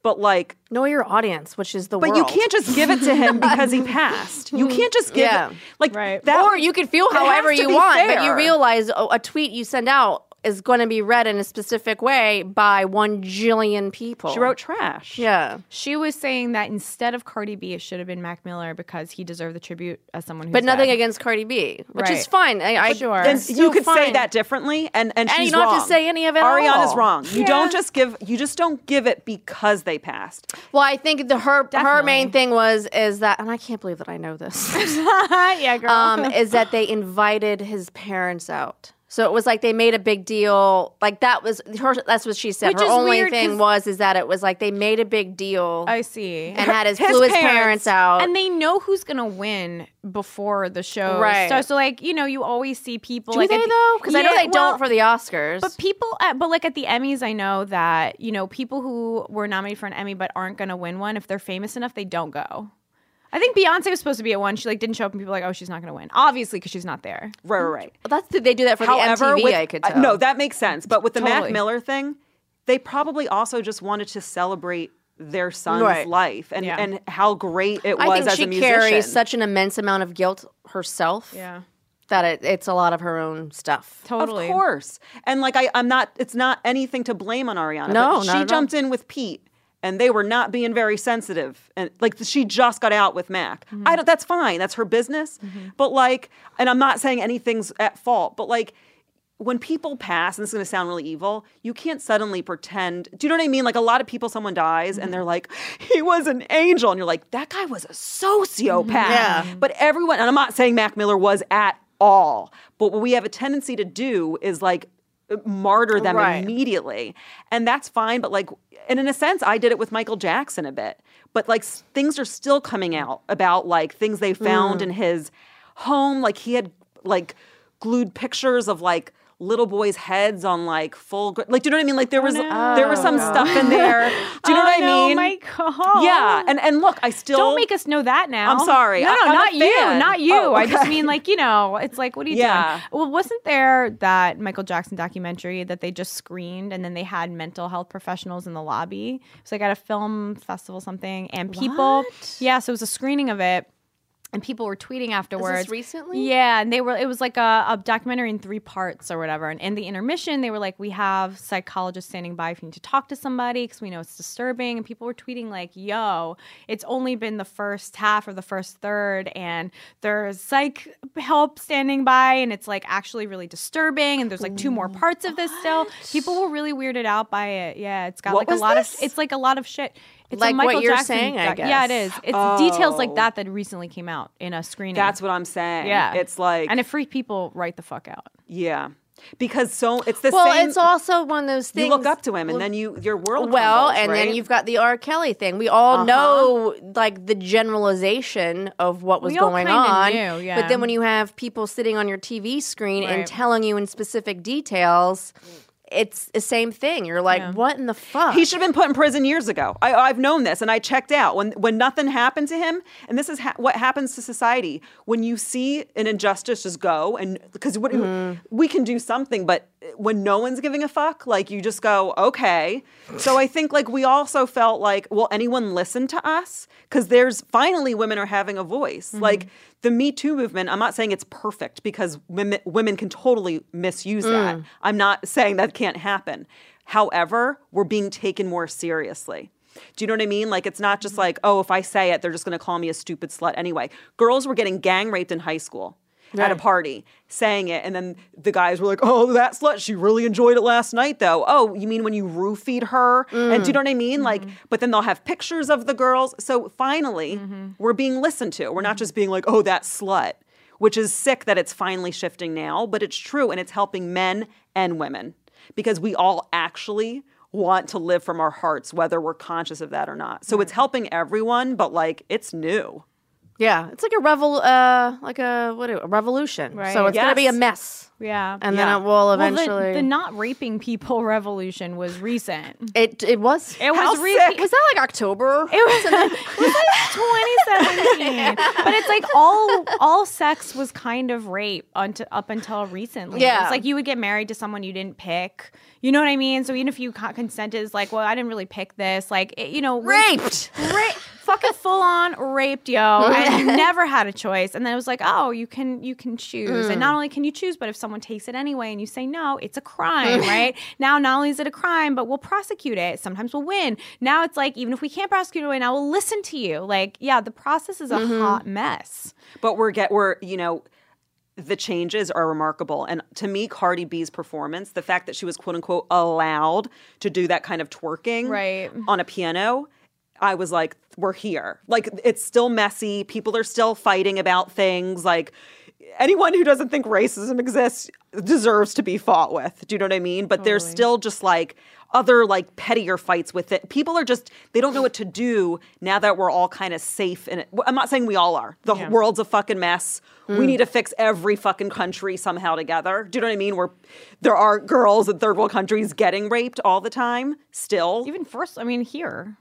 but like know your audience, which is the but world. you can't just give it to him because he passed. You can't just give Yeah. it like Right. that. Or you can feel it has however to you be want, but you fair. realize oh, a tweet you send out is going to be read in a specific way by one jillion people. She wrote trash. Yeah. She was saying that instead of Cardi B, it should have been Mac Miller because he deserved the tribute as someone who's But nothing dead. against Cardi B, which is Right. fine. I, I Sure. And it's you still could say fine. that differently, and and, And she's you don't wrong. have to say any of it at Ariana's all. wrong. You Yeah. don't just give. You just don't give it because they passed. Well, I think the her her Definitely. main thing was is that, and I can't believe that I know this, yeah, girl. um, is that they invited his parents out. So it was like they made a big deal. Like that was her. That's what she said. Which her is only weird, thing 'cause- was is that it was like they made a big deal I see. and had his, His flew his parents- parents out. And they know who's gonna win before the show. Right. So, so like you know, you always see people. Do like they at the- though? Because I know Yeah, they well, don't for the Oscars. But people, at, but like at the Emmys, I know that you know people who were nominated for an Emmy but aren't gonna win one. If they're famous enough, they don't go. I think Beyonce was supposed to be at one. She like didn't show up, and people were like, oh, she's not gonna win. Obviously, because she's not there. Right, right, right. Well, that's they do that for However, the M T V. with, I could uh, tell. no, that makes sense. But with the Mac Totally. Miller thing, they probably also just wanted to celebrate their son's Right. life and Yeah. and how great it I was think as she a musician. carries such an immense amount of guilt herself. Yeah, That it, it's a lot of her own stuff. totally. Of course. And like I, I'm not. It's not anything to blame on Ariana. No, but not she at jumped in with Pete, and they were not being very sensitive. And like she just got out with Mac. Mm-hmm. I don't. That's fine. That's her business. But like, and I'm not saying anything's at fault. But like. When people pass, and this is going to sound really evil, you can't suddenly pretend. Do you know what I mean? Like a lot of people, someone dies and they're like, he was an angel. And you're like, that guy was a sociopath. Yeah. But everyone, and I'm not saying Mac Miller was at all, but what we have a tendency to do is like martyr them Right. immediately. And that's fine. But like, and in a sense, I did it with Michael Jackson a bit. But like s- things are still coming out about like things they found in his home. Like he had like glued pictures of like little boys' heads on like full, gr- like, do you know what I mean? Like there was no. there was some stuff in there. Do you know Oh, what I no, mean? Michael. Yeah, and and look, I still Don't make us know that now. I'm sorry. No, I- no, I'm a not you, fan. not you. Oh, I just okay. mean like you know, it's like what are you Yeah. doing? Well, wasn't there that Michael Jackson documentary that they just screened and then they had mental health professionals in the lobby? It was like at a film festival, something, and people. What? Yeah, so it was a screening of it. And people were tweeting afterwards. recently? Yeah, and they were. It was like a, a documentary in three parts or whatever. And in the intermission, they were like, "We have psychologists standing by if you need to talk to somebody because we know it's disturbing." And people were tweeting like, "Yo, it's only been the first half or the first third, and there's psych help standing by, and it's like actually really disturbing. And there's like two more parts of this still." People were really weirded out by it. Yeah, it's got What like a was lot this? of. It's like a lot of shit. It's Like a what Michael you're Jackson saying, I doc- Yeah, it guess. is. It's details Oh. like that that recently came out in a screening. That's what I'm saying. Yeah. It's like, and it freaked people right the fuck out. yeah. Because so it's the Well, same. it's also one of those things. you look up to him and then you your world Well, crumbles, and right? then you've got the R. Kelly thing. We all Uh-huh. know like the generalization of what was We all going kinda on. knew, yeah. But then when you have people sitting on your T V screen and Right. telling you in specific details, it's the same thing. You're like, Yeah. what in the fuck? He should have been put in prison years ago. I, I've known this, and I checked out when when nothing happened to him. And this is ha- what happens to society when you see an injustice just go, and because what we can do something, but when no one's giving a fuck, like you just go, okay. So I think like we also felt like, will anyone listen to us? Because there's finally women are having a voice. Like the Me Too movement. I'm not saying it's perfect because women women can totally misuse that. I'm not saying that can't happen. However, we're being taken more seriously. Do you know what I mean? Like, it's not just like, oh, if I say it, they're just going to call me a stupid slut anyway. Girls were getting gang raped in high school at a party, saying it. And then the guys were like, oh, that slut, she really enjoyed it last night, though. Oh, you mean when you roofied her? And do you know what I mean? Like, but then they'll have pictures of the girls. So finally, we're being listened to. We're not just being like, oh, that slut, which is sick that it's finally shifting now. But it's true. And it's helping men and women because we all actually want to live from our hearts, whether we're conscious of that or not. So it's helping everyone, but like it's new. Yeah, it's like a revel, uh, like a what? A revolution. Right. So it's gonna be a Yes. mess, Yeah. and Yeah. then it will Well, eventually. the, the not raping people revolution was recent. it it was. It How was re- sick. Was that like October? It was, it was like twenty seventeen, but it's like all all sex was kind of rape until up until recently. Yeah. It's like you would get married to someone you didn't pick. You know what I mean? So even if you co- consented, it's like, well, I didn't really pick this. Like, it, you know, Raped. rape, fucking full on raped, yo, and you never had a choice. And then it was like, oh, you can you can choose, and not only can you choose, but if someone takes it anyway and you say no, it's a crime, right? Now, not only is it a crime, but we'll prosecute it. Sometimes we'll win. Now it's like, even if we can't prosecute it away, now we'll listen to you. Like, yeah, the process is a hot mess. But we're get we're you know. The changes are remarkable. And to me, Cardi B's performance, the fact that she was quote unquote allowed to do that kind of twerking Right. on a piano, I was like, we're here. Like, it's still messy. People are still fighting about things. Like, anyone who doesn't think racism exists deserves to be fought with. Do you know what I mean? But there's still just like other like pettier fights with it. People are just, they don't know what to do now that we're all kind of safe in it. I'm not saying we all are. The Yeah. world's a fucking mess. We need to fix every fucking country somehow together. Do you know what I mean? Where there are girls in third world countries getting raped all the time still. Even first, I mean, here.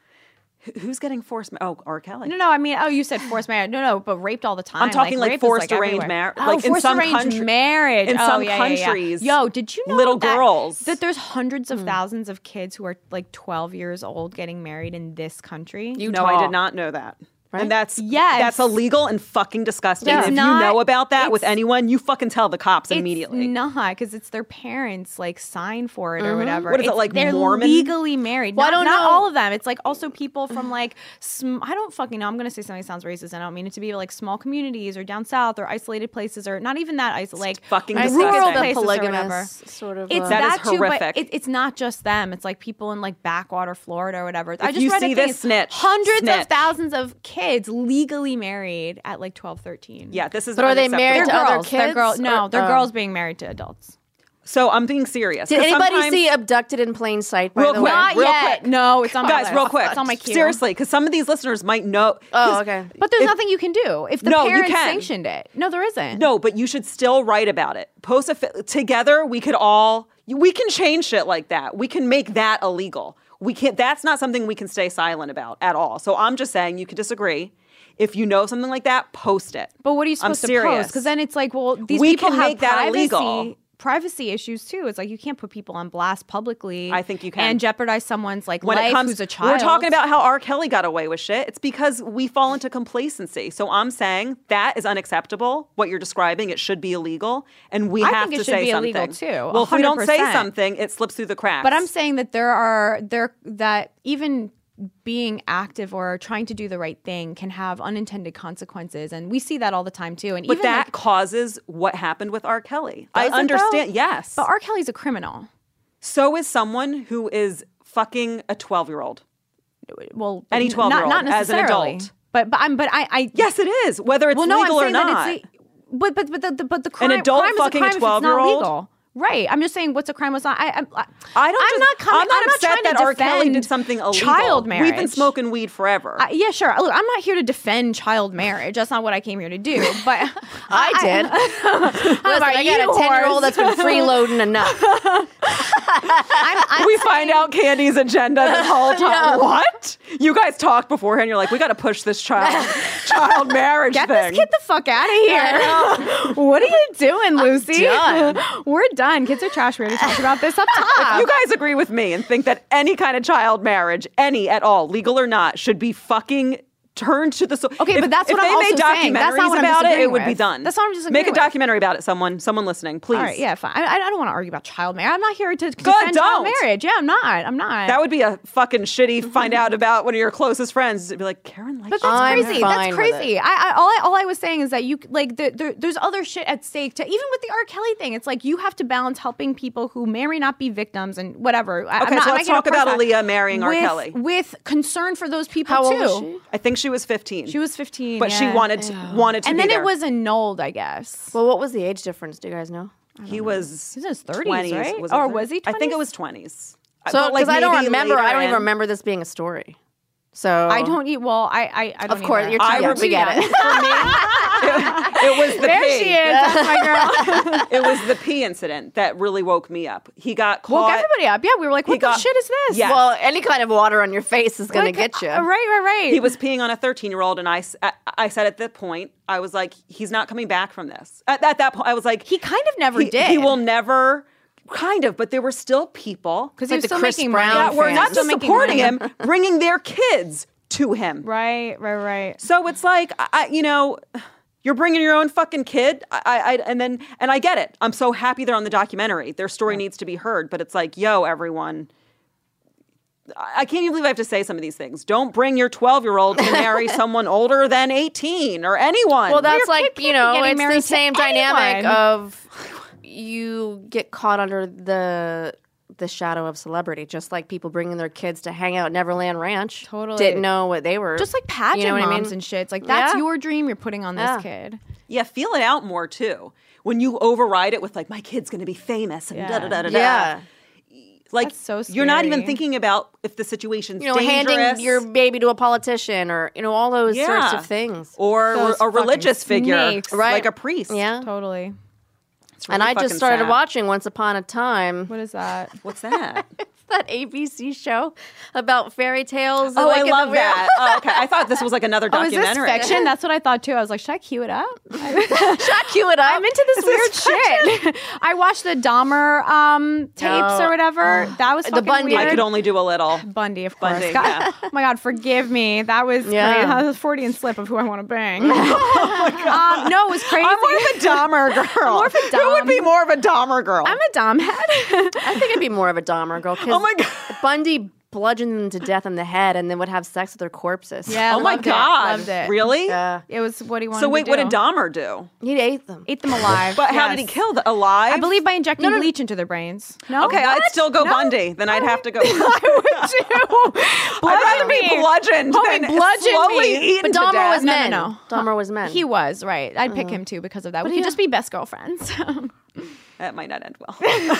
Who's getting forced? Ma- oh, R. Kelly. No, no, I mean, oh, you said forced marriage. No, no, but raped all the time. I'm talking like rape is, forced like, arranged everywhere. marriage. Oh, Like in forced some arranged country- marriage. in Oh, some yeah, yeah, yeah. countries, Yo, did you know little that, girls- that there's hundreds of thousands of kids who are like twelve years old getting married in this country? No, I did not know that. And that's Yes. that's illegal and fucking disgusting. It's If not- you know about that with it's- anyone, you fucking tell the cops immediately. It's not because it's their parents like sign for it or whatever. What is it, It's- like they're Mormon? legally married. Well, I not, don't not know. all of them. It's like also people from like sm- I don't fucking know. I'm gonna say something that sounds racist, and I don't mean it to be like small communities or down south or isolated places or not even that isolated. Like fucking I disgusting. think rural it's the places or whatever. polygamous sort of. It's uh, That is that, too, horrific. but it, it's not just them. It's like people in like backwater Florida or whatever. I just you read see a thing. this, It's snitch. Hundreds Snitch. of thousands of kids legally married at like twelve, thirteen. Yeah, this is. But are they unacceptable. married They're to other girls. They're kids, girls. No, or- they're oh. girls being married to adults. So I'm being serious. Did 'cause anybody sometimes- see Abducted in Plain Sight? By Real the quick, way? Not real yet. quick. No, it's on my Guys, list. real quick. It's on my queue. Seriously, because some of these listeners might know. Oh, 'cause okay. But there's if- nothing you can do if the No, you parents can. sanctioned it. No, there isn't. No, but you should still write about it. Post a fi- together. We could all. We can change shit like that. We can make that illegal. We can't. That's not something we can stay silent about at all. So I'm just saying you can disagree. If you know something like that, post it. But what are you I'm supposed to serious. post? Because then it's like, well, these We people can have make that privacy, illegal. privacy issues too. It's like you can't put people on blast publicly. I think you can. and jeopardize someone's like When life it comes, who's a child. we're talking about how R. Kelly got away with shit. It's because we fall into complacency. So I'm saying that is unacceptable. What you're describing, it should be illegal, and we I have think it to should say be something. illegal, too, Well, if we don't say one hundred percent. something, it slips through the cracks. But I'm saying that there are there that even being active or trying to do the right thing can have unintended consequences, and we see that all the time too. And But even that like, causes what happened with R. Kelly. I Does it, though? understand. Yes. but R. Kelly's a criminal. So is someone who is fucking a twelve-year-old. Well, Any n- twelve-year-old not, not as an necessarily. adult. But but I'm but I I Yes, it is. Whether it's well no legal I'm or saying not. that it's le- but but but the, the but the crime adult crime fucking a is a crime if it's not twelve-year-old? legal. Right. I'm just saying what's a crime what's not. I, I, I don't. I'm just, not coming. I'm not I'm upset not trying that to R. Kelly defend did something illegal. child marriage. We've been smoking weed forever. I, yeah, sure. Look, I'm not here to defend child marriage. That's not what I came here to do. But I did. Listen, I got you, a ten-year-old whores. that's been freeloading enough. I'm, I'm we saying- find out Candy's agenda this whole time. What? You guys talked beforehand. You're like, we got to push this child child marriage Get thing. this kid the fuck out of here. What are you doing, Lucy? done. We're done. Kids are trash. We're going to talk about this up top. You guys agree with me and think that any kind of child marriage, any at all, legal or not, should be fucking turned to the so- Okay, if, but that's if what they I'm made also saying. That's not documentaries what I'm about it, it disagreeing would be with. done. That's not what I'm disagreeing Make a with. documentary about it. Someone, someone listening, please. All right, yeah, fine. I, I don't want to argue about child marriage. I'm not here to defend child don't. marriage. Yeah, I'm not. I'm not. That would be a fucking shitty find out about one of your closest friends. It'd be like, Karen likes But you. that's I'm crazy. fine That's with crazy. I, I all I all I was saying is that you like the, the, there's other shit at stake. To even with the R. Kelly thing, it's like you have to balance helping people who may or may not be victims and whatever. I, Okay, I'm not, so I'm let's not talk gonna about press that. Aaliyah marrying R. with, Kelly. with concern for those people How old too. was she? I think she was fifteen. She was fifteen, but she yeah. wanted to, wanted to and be then there. it was annulled, I guess. Well, what was the age difference? Do you guys know? He was He's in his thirties, twenties, right? Was Or it was he I think it twenties? was twenties. So, But, like, because I don't maybe remember, later I don't even in- remember this being a story. So I don't eat. Well, I I, I don't. Of course, either. you're too I young. would We get young. it. For me, it, it was the There pee. she is. That's my girl. It was the pee incident that really woke me up. He got caught. Woke everybody up. Yeah, we were like, what the got- shit is this? Yeah. Well, any kind of water on your face is going Like, to get you. uh, right, right, right. He was peeing on a thirteen-year-old, and I, s- I- I said at that point, I was like, he's not coming back from this. At, at that point, I was like, He kind of never he, did. He will never, kind of, but there were still people because like he was the still Chris making Brown money. that were fans. not Still just making supporting money. him, bringing their kids to him. Right, right, right. So it's like, I, I- you know, you're bringing your own fucking kid. I, I, and then, and I get it. I'm so happy they're on the documentary. Their story needs to be heard. But it's like, yo, everyone, I I can't even believe I have to say some of these things. Don't bring your twelve-year-old to marry someone older than eighteen or anyone. Well, that's your like, kid you can't be know, getting it's married the to same dynamic anyone. of you get caught under the the shadow of celebrity, just like people bringing their kids to hang out at Neverland Ranch. Totally. Didn't know what they were. Just like pageant you know what moms I mean? and shit. It's like, that's Yeah. your dream you're putting on this Yeah. kid. yeah, feel it out more too. When you override it with like, my kid's going to be famous and Yeah. da da da da da. Yeah. Like, That's so you're not even scary. thinking about if the situation's You know, dangerous. handing your baby to a politician or, you know, all those sorts Yeah. of things. or Those a religious fucking figure, snakes. Right. like a priest. Yeah. Totally. It's And really I just fucking started sad. watching Once Upon a Time. What is that? What's that? That A B C show about fairy tales. Oh, like, I in love the weird- that. Oh, okay. I thought this was like another Oh, is this documentary. fiction? That's what I thought too. I was like, should I cue it up? Shut you it up. I'm into this weird shit. I watched the Dahmer um, tapes No. or whatever. That was The fucking Bundy. weird. I could only do a little. Bundy, of course. Bundy, God- yeah. Oh my God, forgive me. That was Yeah. crazy. That was a Freudian slip of who I want to bang. oh my God. Um, no, it was crazy. I'm more of a Dahmer girl. More of a Who would Dom. be more of a Dahmer girl? I'm a Dom head. I think I'd be more of a Dahmer girl. 'Cause Oh my God. Bundy bludgeoned them to death in the head and then would have sex with their corpses. Yeah, oh my loved it, God. loved it. Really? Yeah. It was what he wanted So wait, to what do. did Dahmer do? He ate them. Ate them alive. But how did he Yes. kill them? Alive? I believe by injecting No, no. bleach into their brains. No? Okay, I'd What? still go No? Bundy. Then I'd have to go. I would too. I'd rather be bludgeoned Homie, than bludgeon slowly me. eaten But to Dahmer death. was No, no, men. no. Dahmer was men. He was, right. I'd pick him too because of that. We could yeah. just be best girlfriends. That might not end well.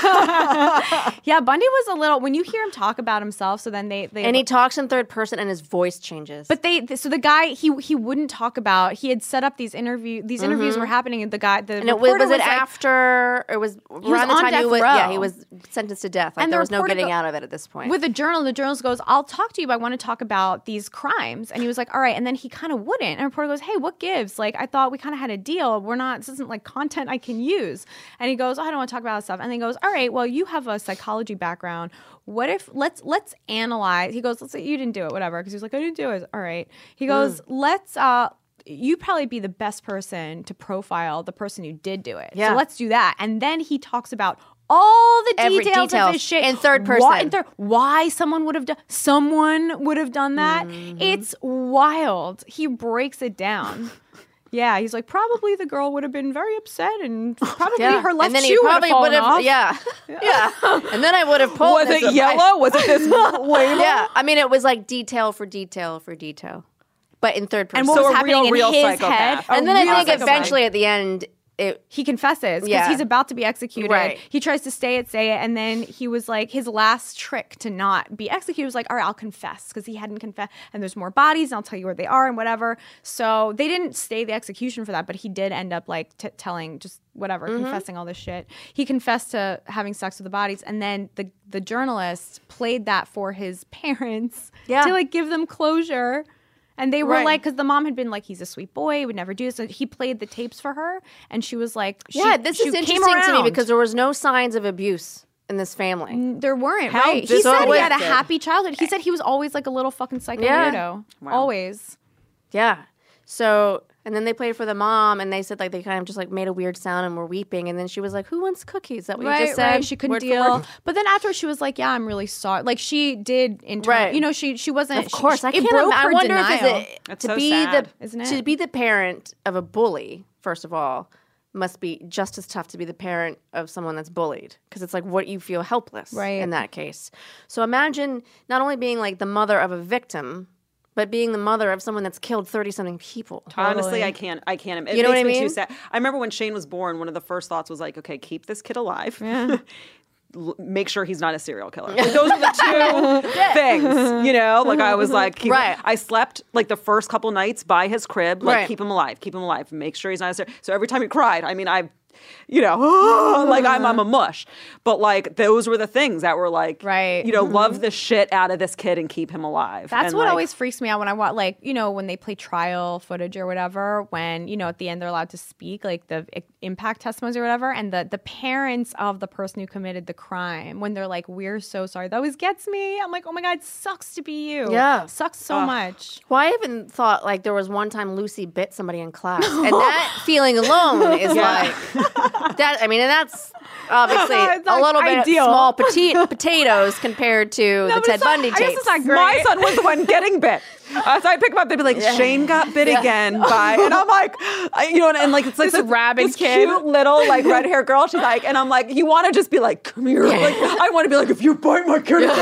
Yeah, Bundy was a little, when you hear him talk about himself, so then they, they and he talks in third person and his voice changes. But they, so the guy, he he wouldn't talk about. He had set up these interview. These interviews were happening, and the guy, the and it was, reporter was it like, after? It was around the on time he death was. row. Yeah, he was sentenced to death. Like And the there was no reporter getting go- out of it at this point. with a journal. The journalist goes, "I'll talk to you, but I want to talk about these crimes." And he was like, "All right." And then he kind of wouldn't. And the reporter goes, "Hey, what gives? Like, I thought we kind of had a deal. We're not. This isn't like content I can use." And he goes, oh, "I don't want to talk about that stuff." And then he goes, "All right, well, you have a psychology background. What if let's let's analyze?" He goes, "Let's say you didn't do it, whatever." Because he was like, "I didn't do it." All right. He goes, "Let's uh." You'd probably be the best person to profile the person who did do it. Yeah. So let's do that. And then he talks about all the Every details, of details his shit in third Why, person. in third, why someone would have done someone would have done that. Mm-hmm. It's wild. He breaks it down. Yeah, he's like, probably the girl would have been very upset, and probably yeah. her left and then shoe he would have probably fallen would off. have. Yeah, yeah. And then I would have pulled. Was this it up- yellow? Was it this label? Yeah, I mean, it was like detail for detail for detail, but in third person. And what So was a happening real, in real his psychopath. head? and a then I real think psychopath. eventually at the end, it He confesses because Yeah. he's about to be executed. Right. He tries to stay it, say it, and then he was like, his last trick to not be executed was like, all right, I'll confess, because he hadn't confessed. And there's more bodies, and I'll tell you where they are and whatever. So they didn't stay the execution for that, but he did end up like t- telling just whatever, Mm-hmm. confessing all this shit. He confessed to having sex with the bodies, and then the the journalist played that for his parents Yeah. to like give them closure. And they were Right. like, because the mom had been like, he's a sweet boy, he would never do this. So he played the tapes for her, and she was like, she, yeah, this she is came interesting to me around. because there was no signs of abuse in this family. There weren't, How right? He said he had a disjointed. happy childhood. He said he was always like a little fucking psycho Yeah. weirdo. Wow. Always. Yeah. So, and then they played for the mom, and they said like they kind of just like made a weird sound and were weeping, and then she was like, "Who wants cookies?" Is that what you Right, just said? right. She couldn't Word for deal. word? But then after she was like, "Yeah, I'm really sorry." Like she did in turn, Right. you know, she she wasn't. Of course, she, I it can't. broke ima- I her wonder denial. if is it That's to so be sad. the Isn't it? to be the parent of a bully. First of all, must be just as tough to be the parent of someone that's bullied, because it's like what you feel helpless Right. in that case. So imagine not only being like the mother of a victim, but being the mother of someone that's killed thirty something people. Honestly, I can't. I can't. It You know makes what I me too mean? sad. I remember when Shane was born. One of the first thoughts was like, okay, keep this kid alive. l- make sure he's not a serial killer. Like, those are the two things, you know? Like I was like, keep, Right. I slept like the first couple nights by his crib, like Right. keep him alive, keep him alive, make sure he's not a serial. So every time he cried, I mean, I, you know, like I'm, I'm a mush. But like those were the things that were like, Right. you know, love the shit out of this kid and keep him alive. That's And, what like, always freaks me out when I watch, like, you know, when they play trial footage or whatever, when, you know, at the end they're allowed to speak, like the i- impact testimonies or whatever, and the, the parents of the person who committed the crime, when they're like, we're so sorry, that always gets me. I'm like, oh my God, it sucks to be you. Yeah. Sucks so much. Well, I even thought like there was one time Lucy bit somebody in class, and that feeling alone is like that. I mean, and that's obviously It's a not little bit ideal. of small petite potatoes compared to the but Ted it's not- Bundy I guess tapes. it's not great. My son was the one getting bit. Uh, so I pick him up. They'd be like, Shane got bit again by, and I'm like, I, you know, and, and like it's like This this, rabid this kid. cute little like red hair girl. She's like, and I'm like, you want to just be like, come here. Like I want to be like, if you bite my kid again,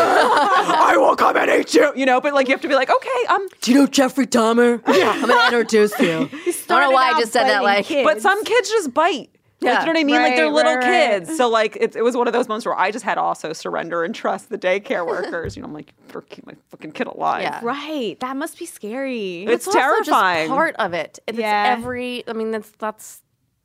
I will come and eat you. You know, but like you have to be like, okay, um, Do you know Jeffrey Dahmer? Yeah, I'm gonna introduce you. I don't know started why I out just said that. biting Like, kids. but some kids just bite. Like, Yeah. you know what I mean? like they're Right, little right, right. kids. So like it, it was one of those moments where I just had to also surrender and trust the daycare workers. You know, I'm like, you better keep my fucking kid alive. Yeah. Right. That must be scary. It's also terrifying. Just part of it. It's Yeah. every. I mean, that's that's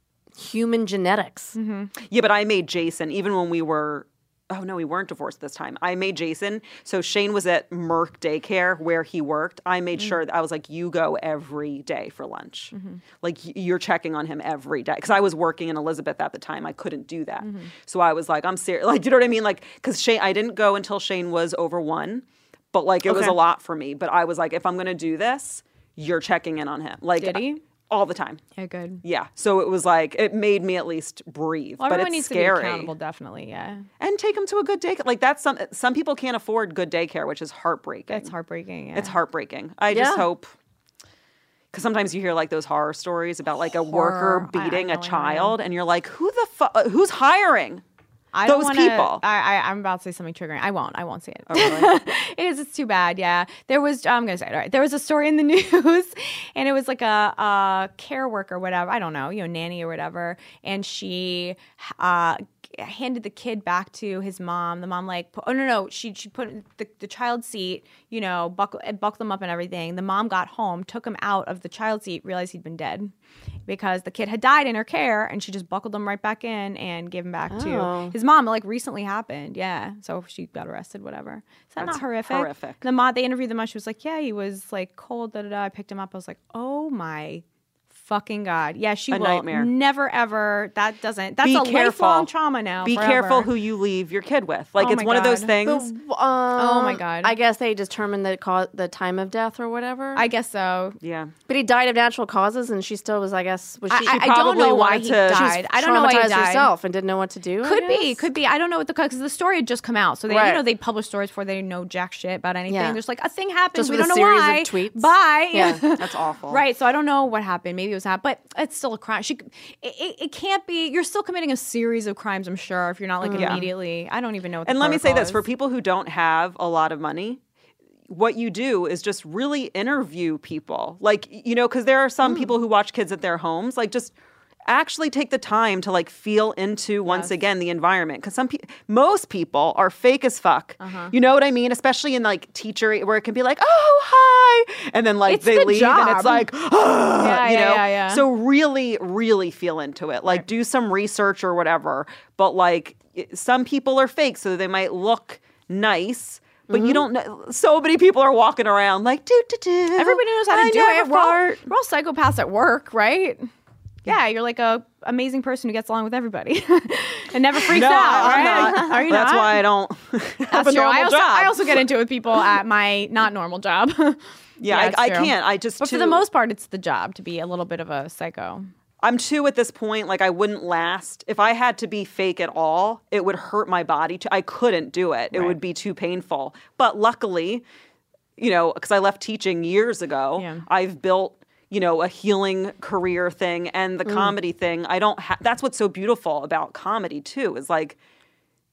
human genetics. Yeah, but I made Jason, even when we were, oh no, we weren't divorced this time. I made Jason. So Shane was at Merck Daycare where he worked. I made sure that I was like, you go every day for lunch. Like y- you're checking on him every day. Because I was working in Elizabeth at the time. I couldn't do that. So I was like, I'm serious. Like, you know what I mean? Like, because Shane, I didn't go until Shane was over one. But like, it was Okay. a lot for me. But I was like, if I'm going to do this, you're checking in on him. Like, Did he? all the time. Yeah, good. Yeah. So it was like, it made me at least breathe. Well, but everyone it's needs scary. to be accountable, definitely. Yeah. And take them to a good daycare. Like that's some some people can't afford good daycare, which is heartbreaking. It's heartbreaking. Yeah. It's heartbreaking. I just Yeah. hope because sometimes you hear like those horror stories about like a Horror. worker I- I beating know, I a know. child, and you're like, who the fuck? Who's hiring? I those don't wanna, people. I, I, I'm about to say something triggering. I won't. I won't say it. Oh, really? it is. It's too bad. Yeah. There was. I'm gonna say it. All right. There was a story in the news, and it was like a, a care worker, whatever. I don't know, you know, nanny or whatever, and she uh, handed the kid back to his mom. The mom like, put, oh no, no, she she put the, the child seat, you know, buckle buckle them up and everything. The mom got home, took him out of the child seat, realized he'd been dead because the kid had died in her care, and she just buckled him right back in and gave him back to Oh. his mom. It like recently happened. Yeah. So she got arrested, whatever. Is that That's not horrific? horrific. The mom, they interviewed the mom. She was like, yeah, he was like cold, da da da. I picked him up. I was like, oh my fucking God. Yeah, she A will nightmare. never ever. That doesn't, that's Be a careful. lifelong trauma now. Be forever. careful who you leave your kid with. Like Oh it's my one of those God. things. But, um, Oh my God. I guess they determined the cause, the time of death or whatever. I guess so. yeah. but he died of natural causes, and she still was. I guess was she? I, I, I probably don't know why wanted he to- She was died. I don't know why he traumatized died. herself and didn't know what to do. I Could be, guess? could be. I don't know what the because the story had just come out, so they, Right. you know, they publish stories before they know jack shit about anything. Yeah. There's like a thing happened, Just we with don't a know series of why. tweets. Bye. Yeah. That's awful. Right. So I don't know what happened. Maybe it was that, but it's still a crime. She, it, it, it can't be. You're still committing a series of crimes. I'm sure if you're not like Yeah. immediately. I don't even know. What And the let me say protocol this for is. people who don't have a lot of money, what you do is just really interview people. Like, you know, because there are some people who watch kids at their homes, like just actually take the time to like feel into once Yes. again the environment because some people most people are fake as fuck. Uh-huh. You know what I mean? Especially in like teacher where it can be like, oh hi, and then like It's they the leave and job. it's like, ah, Yeah, you yeah, know. yeah, yeah. So really, really feel into it. Like do some research or whatever. But like it- some people are fake, so they might look nice. But you don't know. So many people are walking around like, do, do, do. Everybody knows how to I do never it. We're all, fart. we're all psychopaths at work, right? Yeah, you're like a amazing person who gets along with everybody and never freaks No, out, I'm right? not. Are you That's not? why I don't have That's a true. normal I also, job. I also get into it with people at my not normal job. yeah, it's I, I true. can't. I just But for too- the most part, it's the job to be a little bit of a psycho. I'm too at this point. Like I wouldn't last if I had to be fake at all. It would hurt my body. To, I couldn't do it. It Right. would be too painful. But luckily, you know, because I left teaching years ago, Yeah. I've built you know a healing career thing and the comedy thing. I don't. Ha- that's what's so beautiful about comedy too. Is like.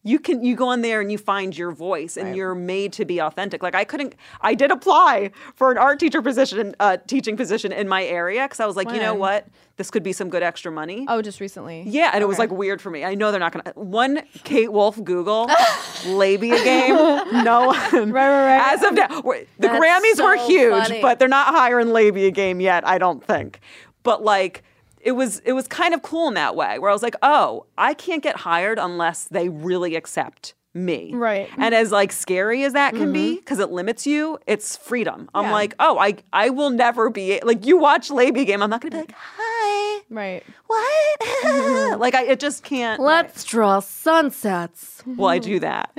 you can you go in there and you find your voice and right. you're made to be authentic. Like I couldn't, I did apply for an art teacher position, uh, teaching position in my area because I was like, when? you know what, this could be some good extra money. Oh, just recently. Yeah, and okay. it was like weird for me. I know they're not gonna. One Kate Wolf Google labia game. No one. Right, right, right. As of now, the That's Grammys so were huge, funny. but they're not hiring labia game yet. I don't think. But like. It was it was kind of cool in that way where I was like, oh, I can't get hired unless they really accept me. Right. And as like scary as that can mm-hmm. be, because it limits you, it's freedom. I'm yeah. like, oh, I I will never be like you watch Labia Game. I'm not gonna be like, hi. Right. What? Mm-hmm. Like I it just can't. Let's right. draw sunsets. Well, I do that.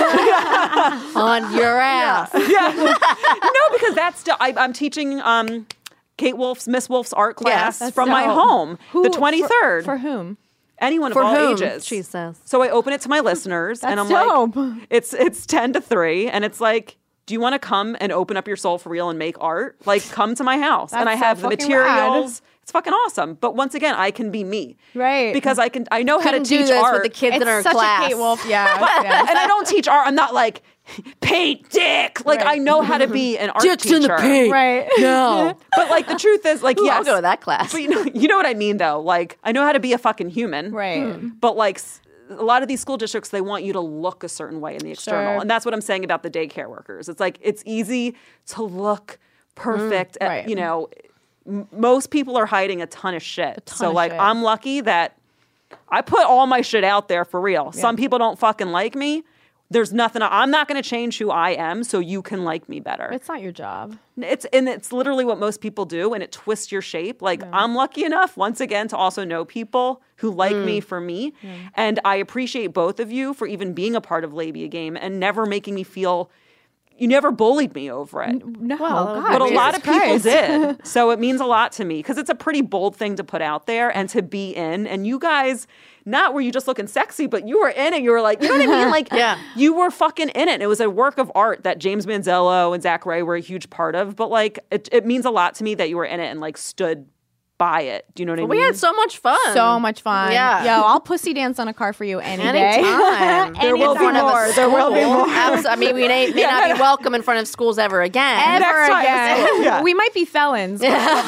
On your ass. Yeah. yeah. No, because that's still I, I'm teaching um Kate Wolf's Miss Wolf's art class yes, from dope. my home, Who, the twenty-third. For, for whom? Anyone for of all whom, ages. She says. So I open it to my listeners, That's and I'm dope. like, it's it's ten to three, and it's like, do you want to come and open up your soul for real and make art? Like, come to my house, and I so have the fucking materials. Rad. It's fucking awesome. But once again, I can be me, right? Because I can. I know Couldn't how to teach do this art with the kids it's in our such class. A Kate Wolf, yeah. But, yes. And I don't teach art. I'm not like paint dick. Like right. I know how to be an art Dicks teacher. in the paint. Right. No. But like the truth is, like Ooh, yes, I'll go to that class. But you know, you know what I mean, though. Like I know how to be a fucking human. Right. Hmm. But like. A lot of these school districts, they want you to look a certain way in the external. Sure. And that's what I'm saying about the daycare workers. It's like, it's easy to look perfect. Mm, at, right. You know, m- most people are hiding a ton of shit. ton so of like, shit. I'm lucky that I put all my shit out there for real. Yeah. Some people don't fucking like me. There's nothing, I'm not going to change who I am so you can like me better. It's not your job. It's and it's literally what most people do, and it twists your shape. Like yeah. I'm lucky enough, once again, to also know people who like mm. me for me, yeah. and I appreciate both of you for even being a part of Labia Game and never making me feel. You never bullied me over it. No, well, God, but a Jesus lot of people Christ. did. So it means a lot to me because it's a pretty bold thing to put out there and to be in. And you guys, not were you just looking sexy, but you were in it. You were like, you know what I mean? Like, yeah. you were fucking in it. It was a work of art that James Manzello and Zach Ray were a huge part of. But like, it, it means a lot to me that you were in it and like stood by it. Do you know what I well, mean? We had so much fun. So much fun. Yeah. Yo, I'll pussy dance on a car for you any Anytime. day. There will be more. There will be more. Abs- I mean, we may, may Yeah. not be welcome in front of schools ever again. Ever Next time. again. Yeah. We might be felons.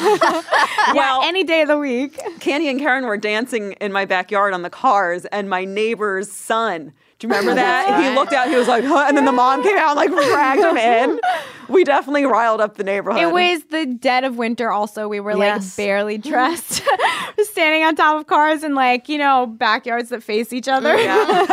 Well, yeah, any day of the week. Candy and Karen were dancing in my backyard on the cars, and my neighbor's son. Do you remember that? Right. He looked out, he was like, huh? And then the mom came out and like dragged him in. We definitely riled up the neighborhood. It was the dead of winter also. We were like Yes. barely dressed. Standing on top of cars in like, you know, backyards that face each other. Yeah.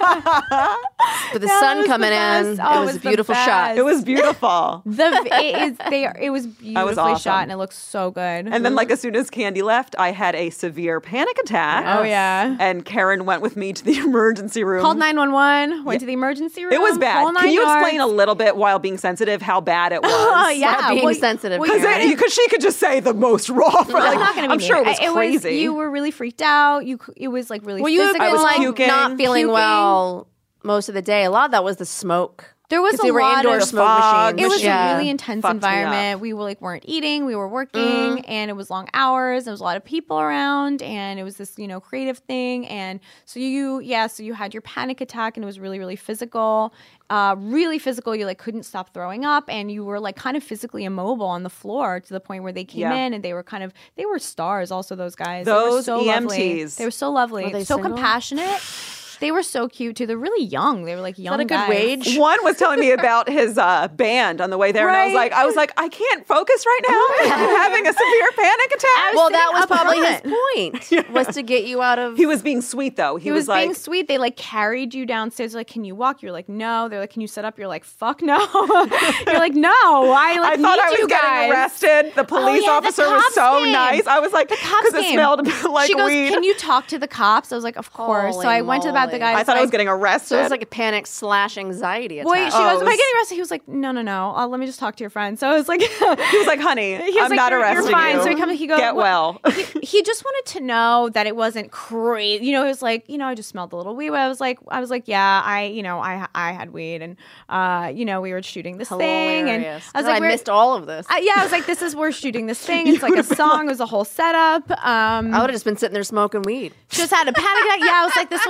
With the That sun was coming the best. in, Oh, it was it a was the beautiful shot. best. It was beautiful. The it is they are, it was beautifully awesome. shot and it looks so good. And then like as soon as Candy left, I had a severe panic attack. Oh yeah. And Karen went with me to the emergency room. Called nine one one, went to the emergency room. It was bad. whole Can you nine explain a yards. little bit while being sensitive how bad it was? Oh yeah, Stop being well, sensitive. well, Karen. Because she could just say the most raw. For, I'm like, not gonna be I'm mean. sure it was I- crazy. you were really freaked out. You, c- it was like really Well, you had physical. been was like puking. not feeling Puking. well most of the day. A lot of that was the smoke. There was 'Cause a they were lot indoor of smoke fog. machines. It was Yeah. a really intense Fucked me environment. up. We were like weren't eating, we were working, and it was long hours. There was a lot of people around, and it was this you know creative thing. And so you, yeah, so you had your panic attack, and it was really, really physical, uh, really physical. You like couldn't stop throwing up, and you were like kind of physically immobile on the floor to the point where they came Yeah. in, and they were kind of they were stars. Also, those guys, they were Those so E M lovely. Ts. They were so lovely, Were they so single? compassionate. They were so cute too. They're really young. They were like young that a good guys. wage? One was telling me about his uh, band on the way there, and I was Right. like, I was like, I can't focus right now. I'm having a severe panic attack. Well, that sitting was up probably front. his point, was to get you out of... He was being sweet though. He, He was, like, being sweet. They like carried you downstairs. They're like, can you walk? You're like, no. They're like, can you sit up? You're like, fuck no. You're like, no. I like I thought need I was you getting guys. arrested. The police yeah, the officer was cops so came. nice. I was like, The cops because it came. smelled a bit like She goes, weed. can you talk to the cops? I was like, of course. Holy so I went to the, the moly. guy. I thought I was getting arrested. So it was like a panic slash anxiety attack. Wait, she Oh, goes, it am I was- getting arrested? He was like, no, no, no. Uh, let me just talk to your friend. So I was like, he was like, honey, He was I'm like, not you're, arresting you're fine. you. So he comes, he goes, Get "What-" well. he, he just wanted to know that it wasn't crazy. You know, it was like, you know, I just smelled a little weed. I was like, I was like, yeah, I, you know, I, I had weed, and uh, you know, we were shooting this thing, and Hilarious. I was God, like, I we're- missed all of this. I, yeah, I was like, this is we're shooting this thing. It's like a song. It was a whole setup. Um, I would have just been sitting there smoking weed. just had a panic attack. Yeah, I was like, this was.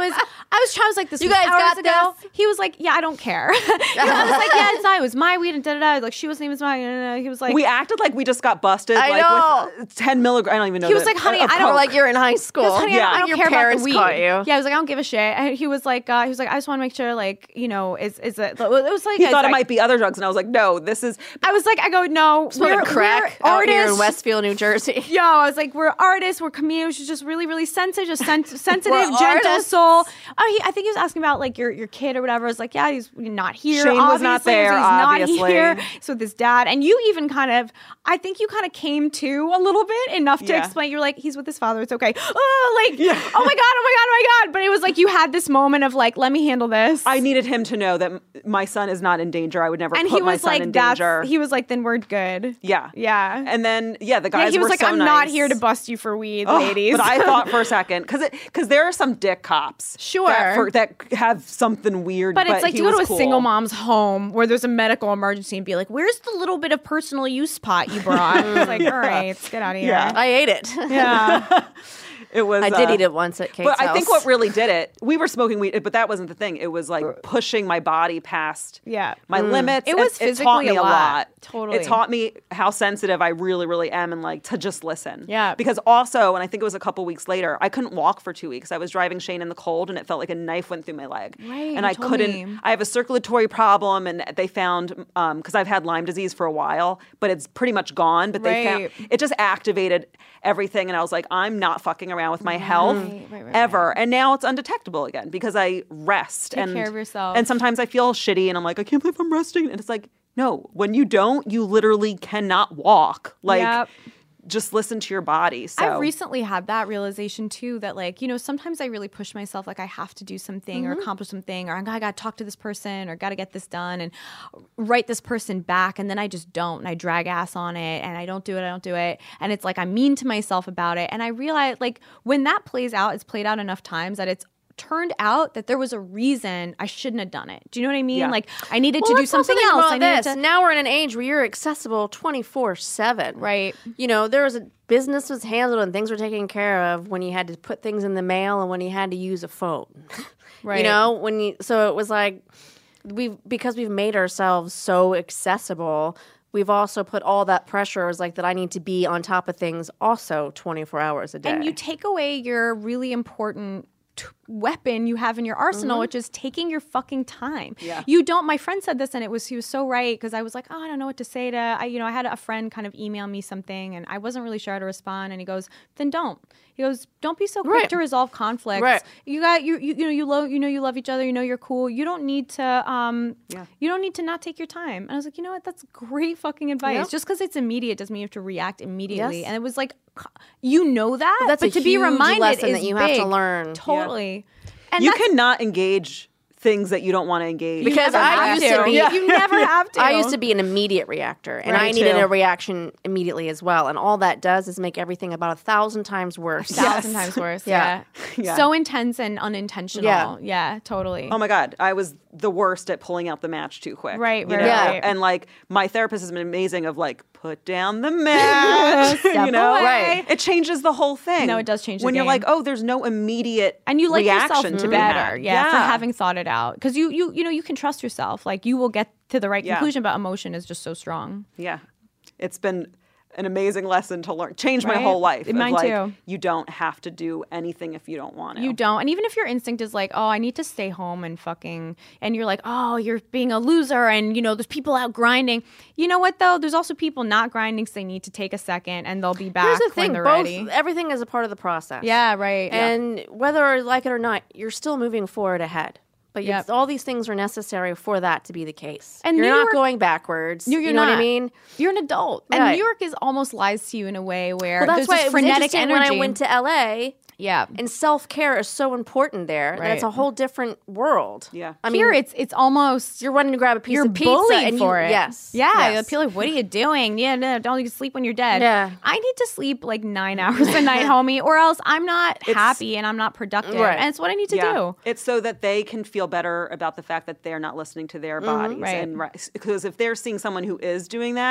I was trying. I was like, this You was guys hours got ago. this? He was like, yeah, I don't care. I was like, yeah, it's not. It was my weed and da da da. Like she wasn't even mine. He was like, We acted like we just got busted. I like know. with ten milligrams. I don't even know. He was the- like, honey, of I don't Or coke. like you're in high school. He goes, honey, I Yeah. don't, I don't Your care about the parents weed. caught you. Yeah, I was like, I don't give a shit. And he was like, uh, he was like, I just want to make sure, like, you know, is is it? It was like He I thought was it like- might be other drugs, and I was like, no, this is. I was like, I go, no, Smoking we're, crack we're out artists. here in Westfield, New Jersey. Yo, I was like, we're artists, we're comedians, she's just really, really sensitive, just sen- sensitive, We're gentle artists. soul. Oh, he, I think he was asking about like your your kid or whatever. I was like, yeah, he's not here. Shane was not obviously. there, So he's obviously. not here. So with his dad, and you even kind of, I think you kind of came to a little bit enough to Yeah. explain. You're like, he's with his father. It's okay. Oh, like, oh my god, oh my god, oh my god. But it was like you had this moment of like, let me handle this. I needed him to know that m- my son is not in danger. I would never and put he my was son like, in that's. danger. He was like, then we're good. yeah, Yeah. And then yeah, the guys yeah, he was were like, so I'm not nice. here to bust you for weed, Ugh, ladies. But I thought for a second because because there are some dick cops, Sure. that, for, that have something weird. But, it's like he to go to was a cool. single mom's home where there's a medical emergency and be like, "Where's the little bit of personal use pot you brought?" It's like, all right, get out of here. Yeah. I ate it. Yeah. It was. I did uh, eat it once at Kate's But I think house. what really did it, we were smoking weed, but that wasn't the thing. It was like pushing my body past Yeah. my limits. It was and it taught physically me a a lot. lot. Totally. It taught me how sensitive I really, really am and like to just listen. Yeah. Because also, and I think it was a couple weeks later, I couldn't walk for two weeks. I was driving Shane in the cold and it felt like a knife went through my leg. Right, And you I told couldn't, me. I have a circulatory problem and they found, um, because I've had Lyme disease for a while, but it's pretty much gone. But they Right. found, it just activated everything. And I was like, I'm not fucking around with my health right, right, ever. And now it's undetectable again because I rest. Take and care of yourself. And sometimes I feel shitty and I'm like, I can't believe I'm resting. And it's like, no, when you don't, you literally cannot walk. Like, Yep. just listen to your body. So I've recently had that realization too that like, you know, sometimes I really push myself like I have to do something Mm-hmm. or accomplish something or I gotta, gotta talk to this person or gotta get this done and write this person back and then I just don't and I drag ass on it and I don't do it, I don't do it. And it's like I'm mean to myself about it. And I realize like when that plays out, it's played out enough times that it's turned out that there was a reason I shouldn't have done it. Do you know what I mean? Yeah. Like I needed Well, to do let's also something think else. about I needed this. to Now we're in an age where you're accessible twenty-four seven. Right. You know, there was a business was handled and things were taken care of when you had to put things in the mail and when you had to use a phone. Right. You know, when you so it was like we've because we've made ourselves so accessible, we've also put all that pressure as like that I need to be on top of things also twenty-four hours a day. And you take away your really important t- weapon you have in your arsenal, which is taking your fucking time. Yeah. You don't. My friend said this, and it was he was so right because I was like, oh, I don't know what to say to. I, you know, I had a friend kind of email me something, and I wasn't really sure how to respond. And he goes, then don't. He goes, don't be so quick Right. to resolve conflicts. Right. You got you, you you know you love you know you love each other. You know you're cool. You don't need to um Yeah. you don't need to not take your time. And I was like, you know what? That's great fucking advice. Yeah. Just because it's immediate doesn't mean you have to react immediately. Yes. And it was like, you know that, But that's but a to be huge reminded lesson is that you have to big. learn. Totally. And you that's- cannot engage things that you don't want to engage. Because never I have used to be- You never have to. I used to be an immediate reactor, and Right, I needed too. a reaction immediately as well. And all that does is make everything about a thousand times worse. thousand Yes. times worse. Yeah. Yeah. Yeah. So intense and unintentional. Yeah. Yeah, totally. Oh my God, I was the worst at pulling out the match too quick. Right, you right, know? right. And like my therapist has been amazing of like, put down the match. Step you know? away. Right. It changes the whole thing. No, it does change the When you're game. like, oh, there's no immediate and you like yourself reaction to be better, had. yeah, for having thought it out. Because you, you, you know, you can trust yourself. Like you will get to the right Yeah. conclusion, but emotion is just so strong. Yeah. It's been an amazing lesson to learn. Changed my Right? whole life. of, Mine like, too. You don't have to do anything if you don't want to. You don't. And even if your instinct is like, oh, I need to stay home and fucking, and you're like, oh, you're being a loser and, you know, there's people out grinding. You know what, though? There's also people not grinding because they need to take a second and they'll be back Here's the when thing: they're both ready. everything is a part of the process. Yeah, right. And whether you like it or not, you're still moving forward ahead. But Yep. it's, all these things are necessary for that to be the case. And you're New not York- going backwards. You're, you're you know not. what I mean? You're an adult. And Right. New York is almost lies to you in a way where Well, that's there's why this it was frenetic interesting energy. when I went to L A. yeah. And self care is so important there. Right. That's a whole different world. Yeah. I mean, Here, it's it's almost you're running to grab a piece you're of pizza bullied and for you, it. Yes. Yeah. Yes. People are like, what are you doing? Yeah, no, don't you sleep when you're dead. Yeah. I need to sleep like nine hours a night, homie, or else I'm not happy and I'm not productive. Right. And it's what I need to Yeah. do. It's so that they can feel better about the fact that they're not listening to their bodies. Right. And because if they're seeing someone who is doing that,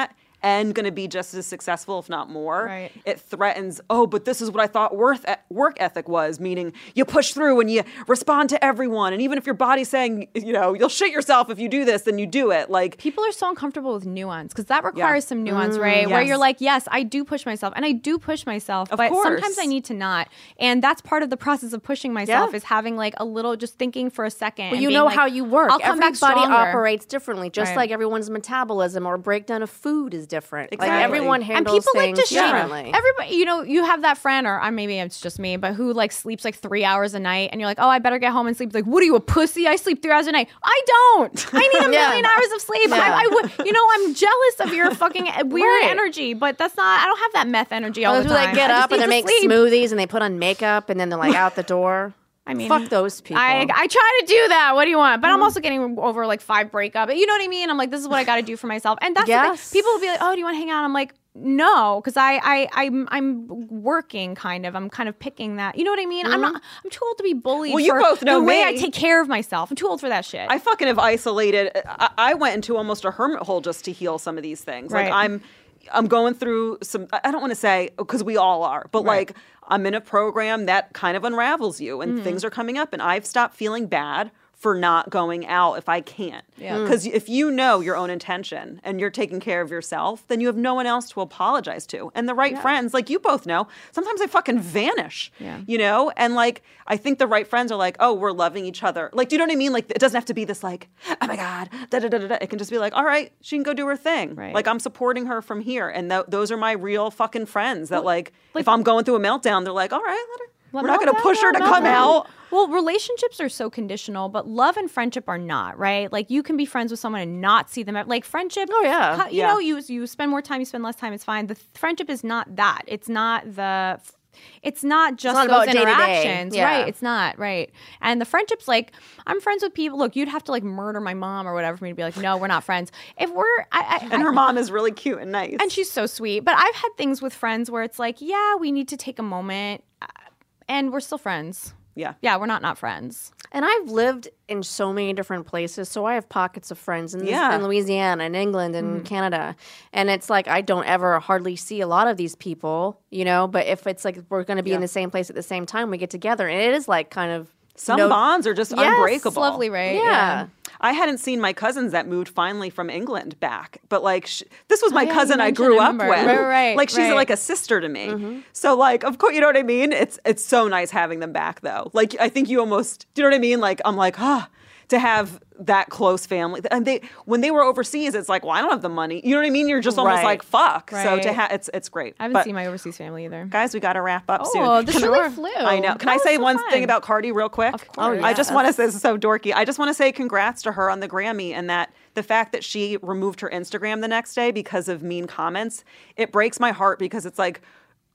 and going to be just as successful, if not more. Right. It threatens, oh, but this is what I thought worth work ethic was, meaning you push through and you respond to everyone. And even if your body's saying, you know, you'll shit yourself if you do this, then you do it. Like, people are so uncomfortable with nuance because that requires some nuance, right? yes. Where you're like, yes, I do push myself and I do push myself, Of but course. sometimes I need to not. And that's part of the process of pushing myself Yeah. is having like a little, just thinking for a second. Well, and you being know like, how you work. I'll come back Everybody stronger. operates differently, just Right. like everyone's metabolism or breakdown of food is different. Exactly. Like everyone And handles people like things to shame differently. everybody. You know, you have that friend, or uh, maybe it's just me, but who like sleeps like three hours a night, and you're like, oh, I better get home and sleep. Like, what are you, a pussy? I sleep three hours a night. I don't. I need a Yeah. million hours of sleep. Yeah. I, I would, you know, I'm jealous of your fucking weird Right. energy, but that's not. I don't have that meth energy all Those the who time. like get I just up and need they to make sleep. smoothies and they put on makeup and then they're like out the door. I mean, fuck those people. I, I try to do that. What do you want? But Mm-hmm. I'm also getting over like five breakups. You know what I mean? I'm like, this is what I got to do for myself. And that's the Yes. thing. People will be like, oh, do you want to hang out? I'm like, no, because I, I, I'm, I'm working kind of. I'm kind of picking that. You know what I mean? I'm not. I'm too old to be bullied. Well, you for both know the way I me. take care of myself. I'm too old for that shit. I fucking have isolated. I, I went into almost a hermit hole just to heal some of these things. Like Right. I'm, I'm going through some. I don't want to say because we all are, but Right. like I'm in a program that kind of unravels you, and Mm-hmm. things are coming up, and I've stopped feeling bad for not going out if I can't. Yeah. Mm. Because if you know your own intention and you're taking care of yourself, then you have no one else to apologize to. And the right friends, like you both know, sometimes they fucking vanish. Yeah. You know? And like I think the right friends are like, oh, we're loving each other. Like, do you know what I mean? Like it doesn't have to be this like, oh my God, da da da da da. It can just be like, all right, she can go do her thing. Right. Like I'm supporting her from here. And th- those are my real fucking friends that like, like- if I'm going through a meltdown, they're like, all right, let her. Let We're not going to meltdown, push her to let come meltdown. out. Well, relationships are so conditional, but love and friendship are not, right? Like you can be friends with someone and not see them. Like friendship, Oh, yeah. cu- you Yeah. know, you you spend more time, you spend less time. It's fine. The th- friendship is not that. It's not the. It's not just not those about day-to-day. interactions, Yeah. right? It's not right. And the friendships, like I'm friends with people. Look, you'd have to like murder my mom or whatever for me to be like, no, we're not friends. If we're, I, I, And her I- mom is really cute and nice. and she's so sweet. But I've had things with friends where it's like, yeah, we need to take a moment, uh, and we're still friends. yeah. Yeah, we're not not friends. And I've lived in so many different places, so I have pockets of friends in, Yeah. in Louisiana and England and Canada. And it's like I don't ever hardly see a lot of these people, you know, but if it's like we're going to be in Yeah. the same place at the same time, we get together. And it is like kind of Some no- bonds are just Yes, unbreakable. It's lovely, right? Yeah. I hadn't seen my cousins that moved finally from England back, but like sh- this was my Oh, yeah, cousin you I mentioned, grew I up remember. with. Right, right, like she's right. like a sister to me. So like, of course, you know what I mean. It's it's so nice having them back though. Like I think you almost, do you know what I mean? Like I'm like, ah. To have that close family, and they when they were overseas, it's like, well, I don't have the money. You know what I mean? You're just almost Right. like, fuck. So to Right. have it's it's great. I haven't But, seen my overseas family either. guys, we got to wrap up Oh, soon. this Can- really flew. I know. Can That I was say so one fun. thing about Cardi real quick? Of course. Oh, I just yeah. want to say, this is so dorky. I just want to say congrats to her on the Grammy, and that the fact that she removed her Instagram the next day because of mean comments, it breaks my heart because it's like,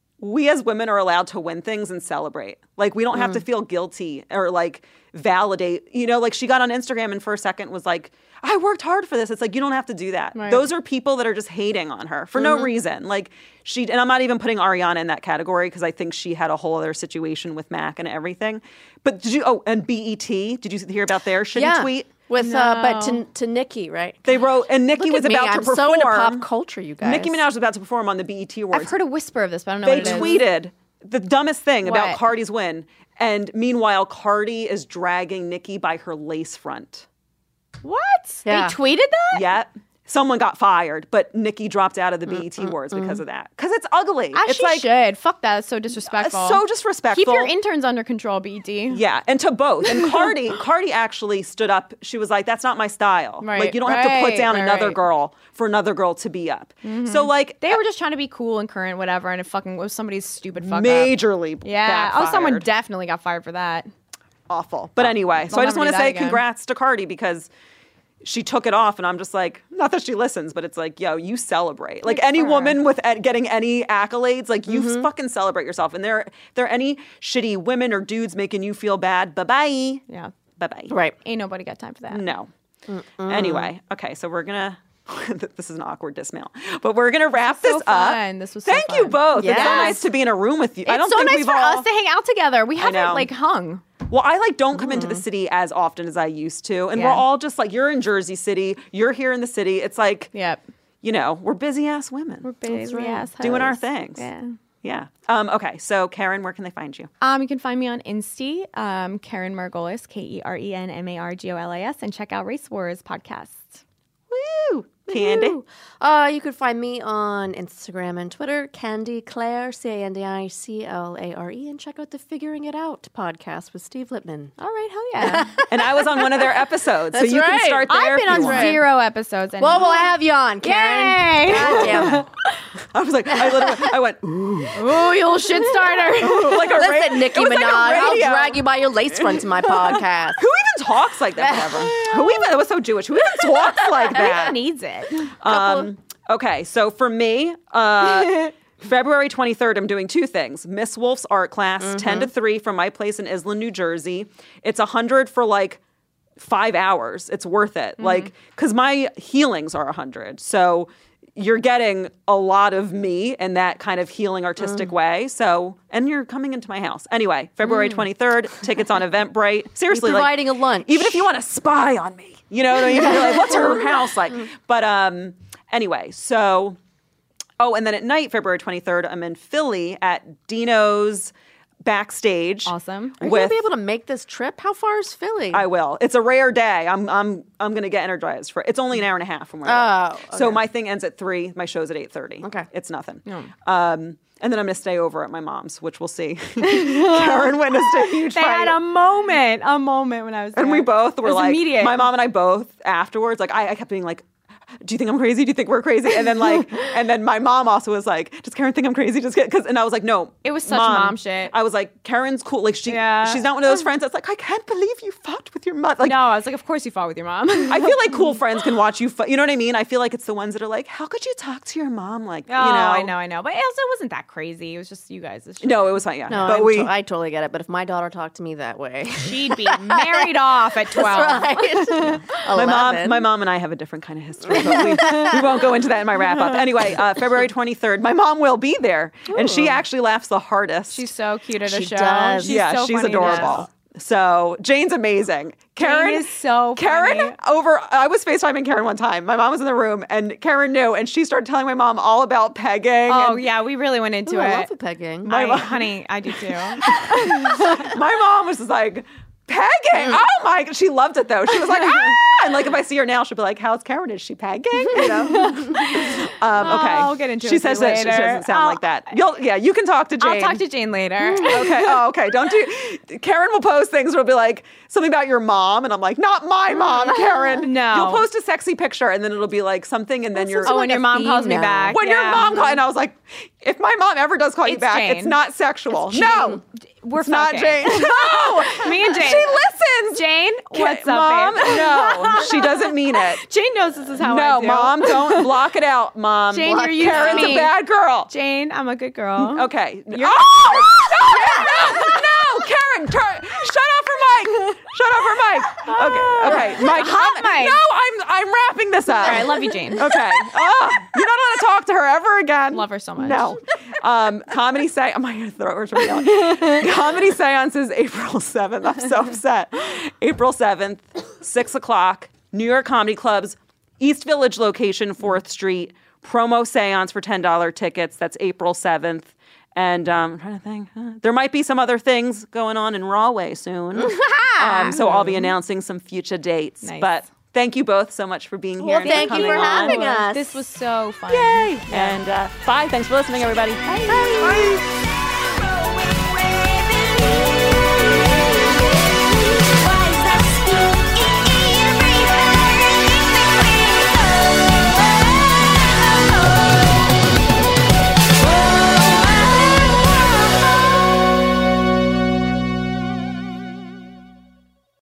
we as women are allowed to win things and celebrate. Like we don't have Mm. to feel guilty or like validate, you know, like she got on Instagram and for a second was like, I worked hard for this. It's like, you don't have to do that. Right. Those are people that are just hating on her for Mm-hmm. no reason. Like she, and I'm not even putting Ariana in that category because I think she had a whole other situation with Mac and everything. But did you, oh, and B E T, did you hear about their shitty yeah. tweet? With uh, but to No. to Nikki, right? They wrote, and Nicki Look was at me. about to I'm perform. so into pop culture, you guys. Nicki Minaj was about to perform on the B E T Awards. I've heard a whisper of this, but I don't know They what it is. tweeted the dumbest thing about What? Cardi's win. And meanwhile, Cardi is dragging Nicki by her lace front. What? Yeah. They tweeted that? Yet someone got fired, but Nicki dropped out of the B E T Awards because of that. Because it's ugly. As it's she like should. Fuck that. It's so disrespectful. so disrespectful. Keep your interns under control, B E T. Yeah, and to both. And Cardi, Cardi actually stood up. She was like, "That's not my style. Right, Like, you don't have to put right, down right, another right. girl for another girl to be up." So like, They were just trying to be cool and current, whatever, and it fucking was somebody's stupid fuck up. majorly Yeah. Oh, someone backfired. definitely got fired for that. Awful. But anyway, so they'll I just never want do to that say again. congrats to Cardi because she took it off, and I'm just like, not that she listens, but it's like, yo, you celebrate. Like any for her. woman with ed- getting any accolades, like you Mm-hmm. fucking celebrate yourself. And there, there are any shitty women or dudes making you feel bad, bye bye, Yeah. bye bye. Right. Ain't nobody got time for that. No. Anyway, okay, so we're gonna. This is an awkward dismount, but we're gonna wrap so this up. fun. This was so Thank you fun. both. It's so Yes. nice to be in a room with you. I It's don't so think nice we've for all. us to hang out together. We know. haven't like hung. Well, I like don't come into the city as often as I used to, and we're Yeah. all just like, you're in Jersey City, you're here in the city. It's like, Yep. you know, we're busy ass women. We're busy right. ass doing our hoes. things. Yeah. Yeah. Um, okay. So, Karen, where can they find you? Um, you can find me on Insta, um, Karen Margolis, K E R E N M A R G O L A S, and check out Race Wars podcast. Woo! Candy. Woo. Uh, you could find me on Instagram and Twitter, Candy Claire, C A N D I C L A R E, and check out the Figuring It Out podcast with Steve Lippman. All right, hell yeah. And I was on one of their episodes, so That's you can right. start there. I've been if on you want. zero episodes. And Well, we'll have you on, Karen. Yay! God damn it. I was like, I literally, I went, ooh, Ooh, you little shit starter. like a ra- Listen, Nicki it was Minaj, like a I'll radio. drag you by your lace fronts in my podcast. Who even talks like that? Whatever. Who even? It was so Jewish. Who even talks like that? Who needs it? Um, okay, so for me, uh, February twenty-third, I'm doing two things. Miss Wolf's art class, Mm-hmm. ten to three from my place in Island, New Jersey. It's one hundred for like five hours. It's worth it. Mm-hmm. Like, because my healings are one hundred. So you're getting a lot of me in that kind of healing artistic Mm. way. So, and you're coming into my house. Anyway, February twenty-third, tickets on Eventbrite. Seriously, You're like, providing a lunch. even if you want to spy on me, you know what I mean? You're like, what's her house like? But um, anyway, so, oh, and then at night, February twenty-third, I'm in Philly at Dino's backstage. Awesome. Are you with, going to be able to make this trip? How far is Philly? I will. It's a rare day. I'm I'm I'm gonna get energized for it. It's only an hour and a half from where I live. Oh, So okay. my thing ends at three. My show's at eight thirty. Okay. It's nothing. Um, and then I'm gonna stay over at my mom's, which we'll see. Karen witnessed a huge They fight. had a moment, a moment when I was there. And we both It were was like, immediate. my mom and I both afterwards, like, I, I kept being like, do you think I'm crazy? Do you think we're crazy? And then like, and then my mom also was like, does Karen think I'm crazy? Just because, and I was like, no. It was such mom shit. I was like, Karen's cool. Like she, Yeah. she's not one of those friends that's like, I can't believe you fought with your mother. Like, No, I was like, of course you fought with your mom. I feel like cool friends can watch you fight. You know what I mean? I feel like it's the ones that are like, how could you talk to your mom? Like, Oh, you know, I know, I know. But it also wasn't that crazy. It was just you guys. It's just- No, it was fine. Yeah, No, but I'm we. to- I totally get it. But if my daughter talked to me that way, She'd be married off at twelve. right? my mom, my mom and I have a different kind of history, but we, we won't go into that in my wrap up. Anyway, uh, February twenty-third, my mom will be there, and she actually laughs the hardest. She's so cute at a She show. does. She's yeah, so she's funny to adorable. us. So Jane's amazing. Karen is so Karen funny. over. I was FaceTiming Karen one time. My mom was in the room, and Karen knew, and she started telling my mom all about pegging. Oh and yeah, we really went into Ooh, I it. love the pegging. I, mom- honey, I do too. my mom was just like, pegging. Oh my god, she loved it though. She was like, ah! And like if I see her now, she'll be like, how's Karen? Is she pegging? You know. um, okay. I'll get into she it says with you that she later. doesn't sound I'll- like that. You'll, yeah, you can talk to Jane. I'll talk to Jane later. Okay. Oh, okay. Don't do. Karen will post things. Where it'll be like something about your mom, and I'm like, not my mom, Karen. No. You'll post a sexy picture, and then it'll be like something, and then you're. Oh, when like your a mom theme calls me now. back. when your yeah. mom called, and I was like, if my mom ever does call you It's back, Jane. it's not sexual. It's No, We're it's not fucking. Jane. No, Me and Jane. She listens. Jane, what's up, Mom? babe? No, she doesn't mean it. Jane knows this is how No, I do. mom, don't block it out, mom. Jane, Block- you're used to Karen's me. a bad girl. Jane, I'm a good girl. Okay. Oh, no, no, no, Karen, turn, shut off her mic. Shut off her mic. Okay, okay. Mike, Hot I'm, mic. no, I'm, I'm wrapping this up. All right, I love you, Jane. Okay. Oh, you're not allowed to talk to her ever again. Love her so much. No. Um, comedy say. Oh my God, throat hurts from yelling. Comedy seance is April seventh. I'm so upset. April seventh, six o'clock. New York Comedy Club's East Village location, Fourth Street. Promo seance for ten dollars tickets. That's April seventh. And um, I'm trying to think. Huh? There might be some other things going on in Rahway soon. um, so I'll be announcing some future dates. Nice. But thank you both so much for being here. Well, and thank you coming for on. having us. This was so fun. Yay! And uh, bye. Thanks for listening, everybody. Bye. Bye.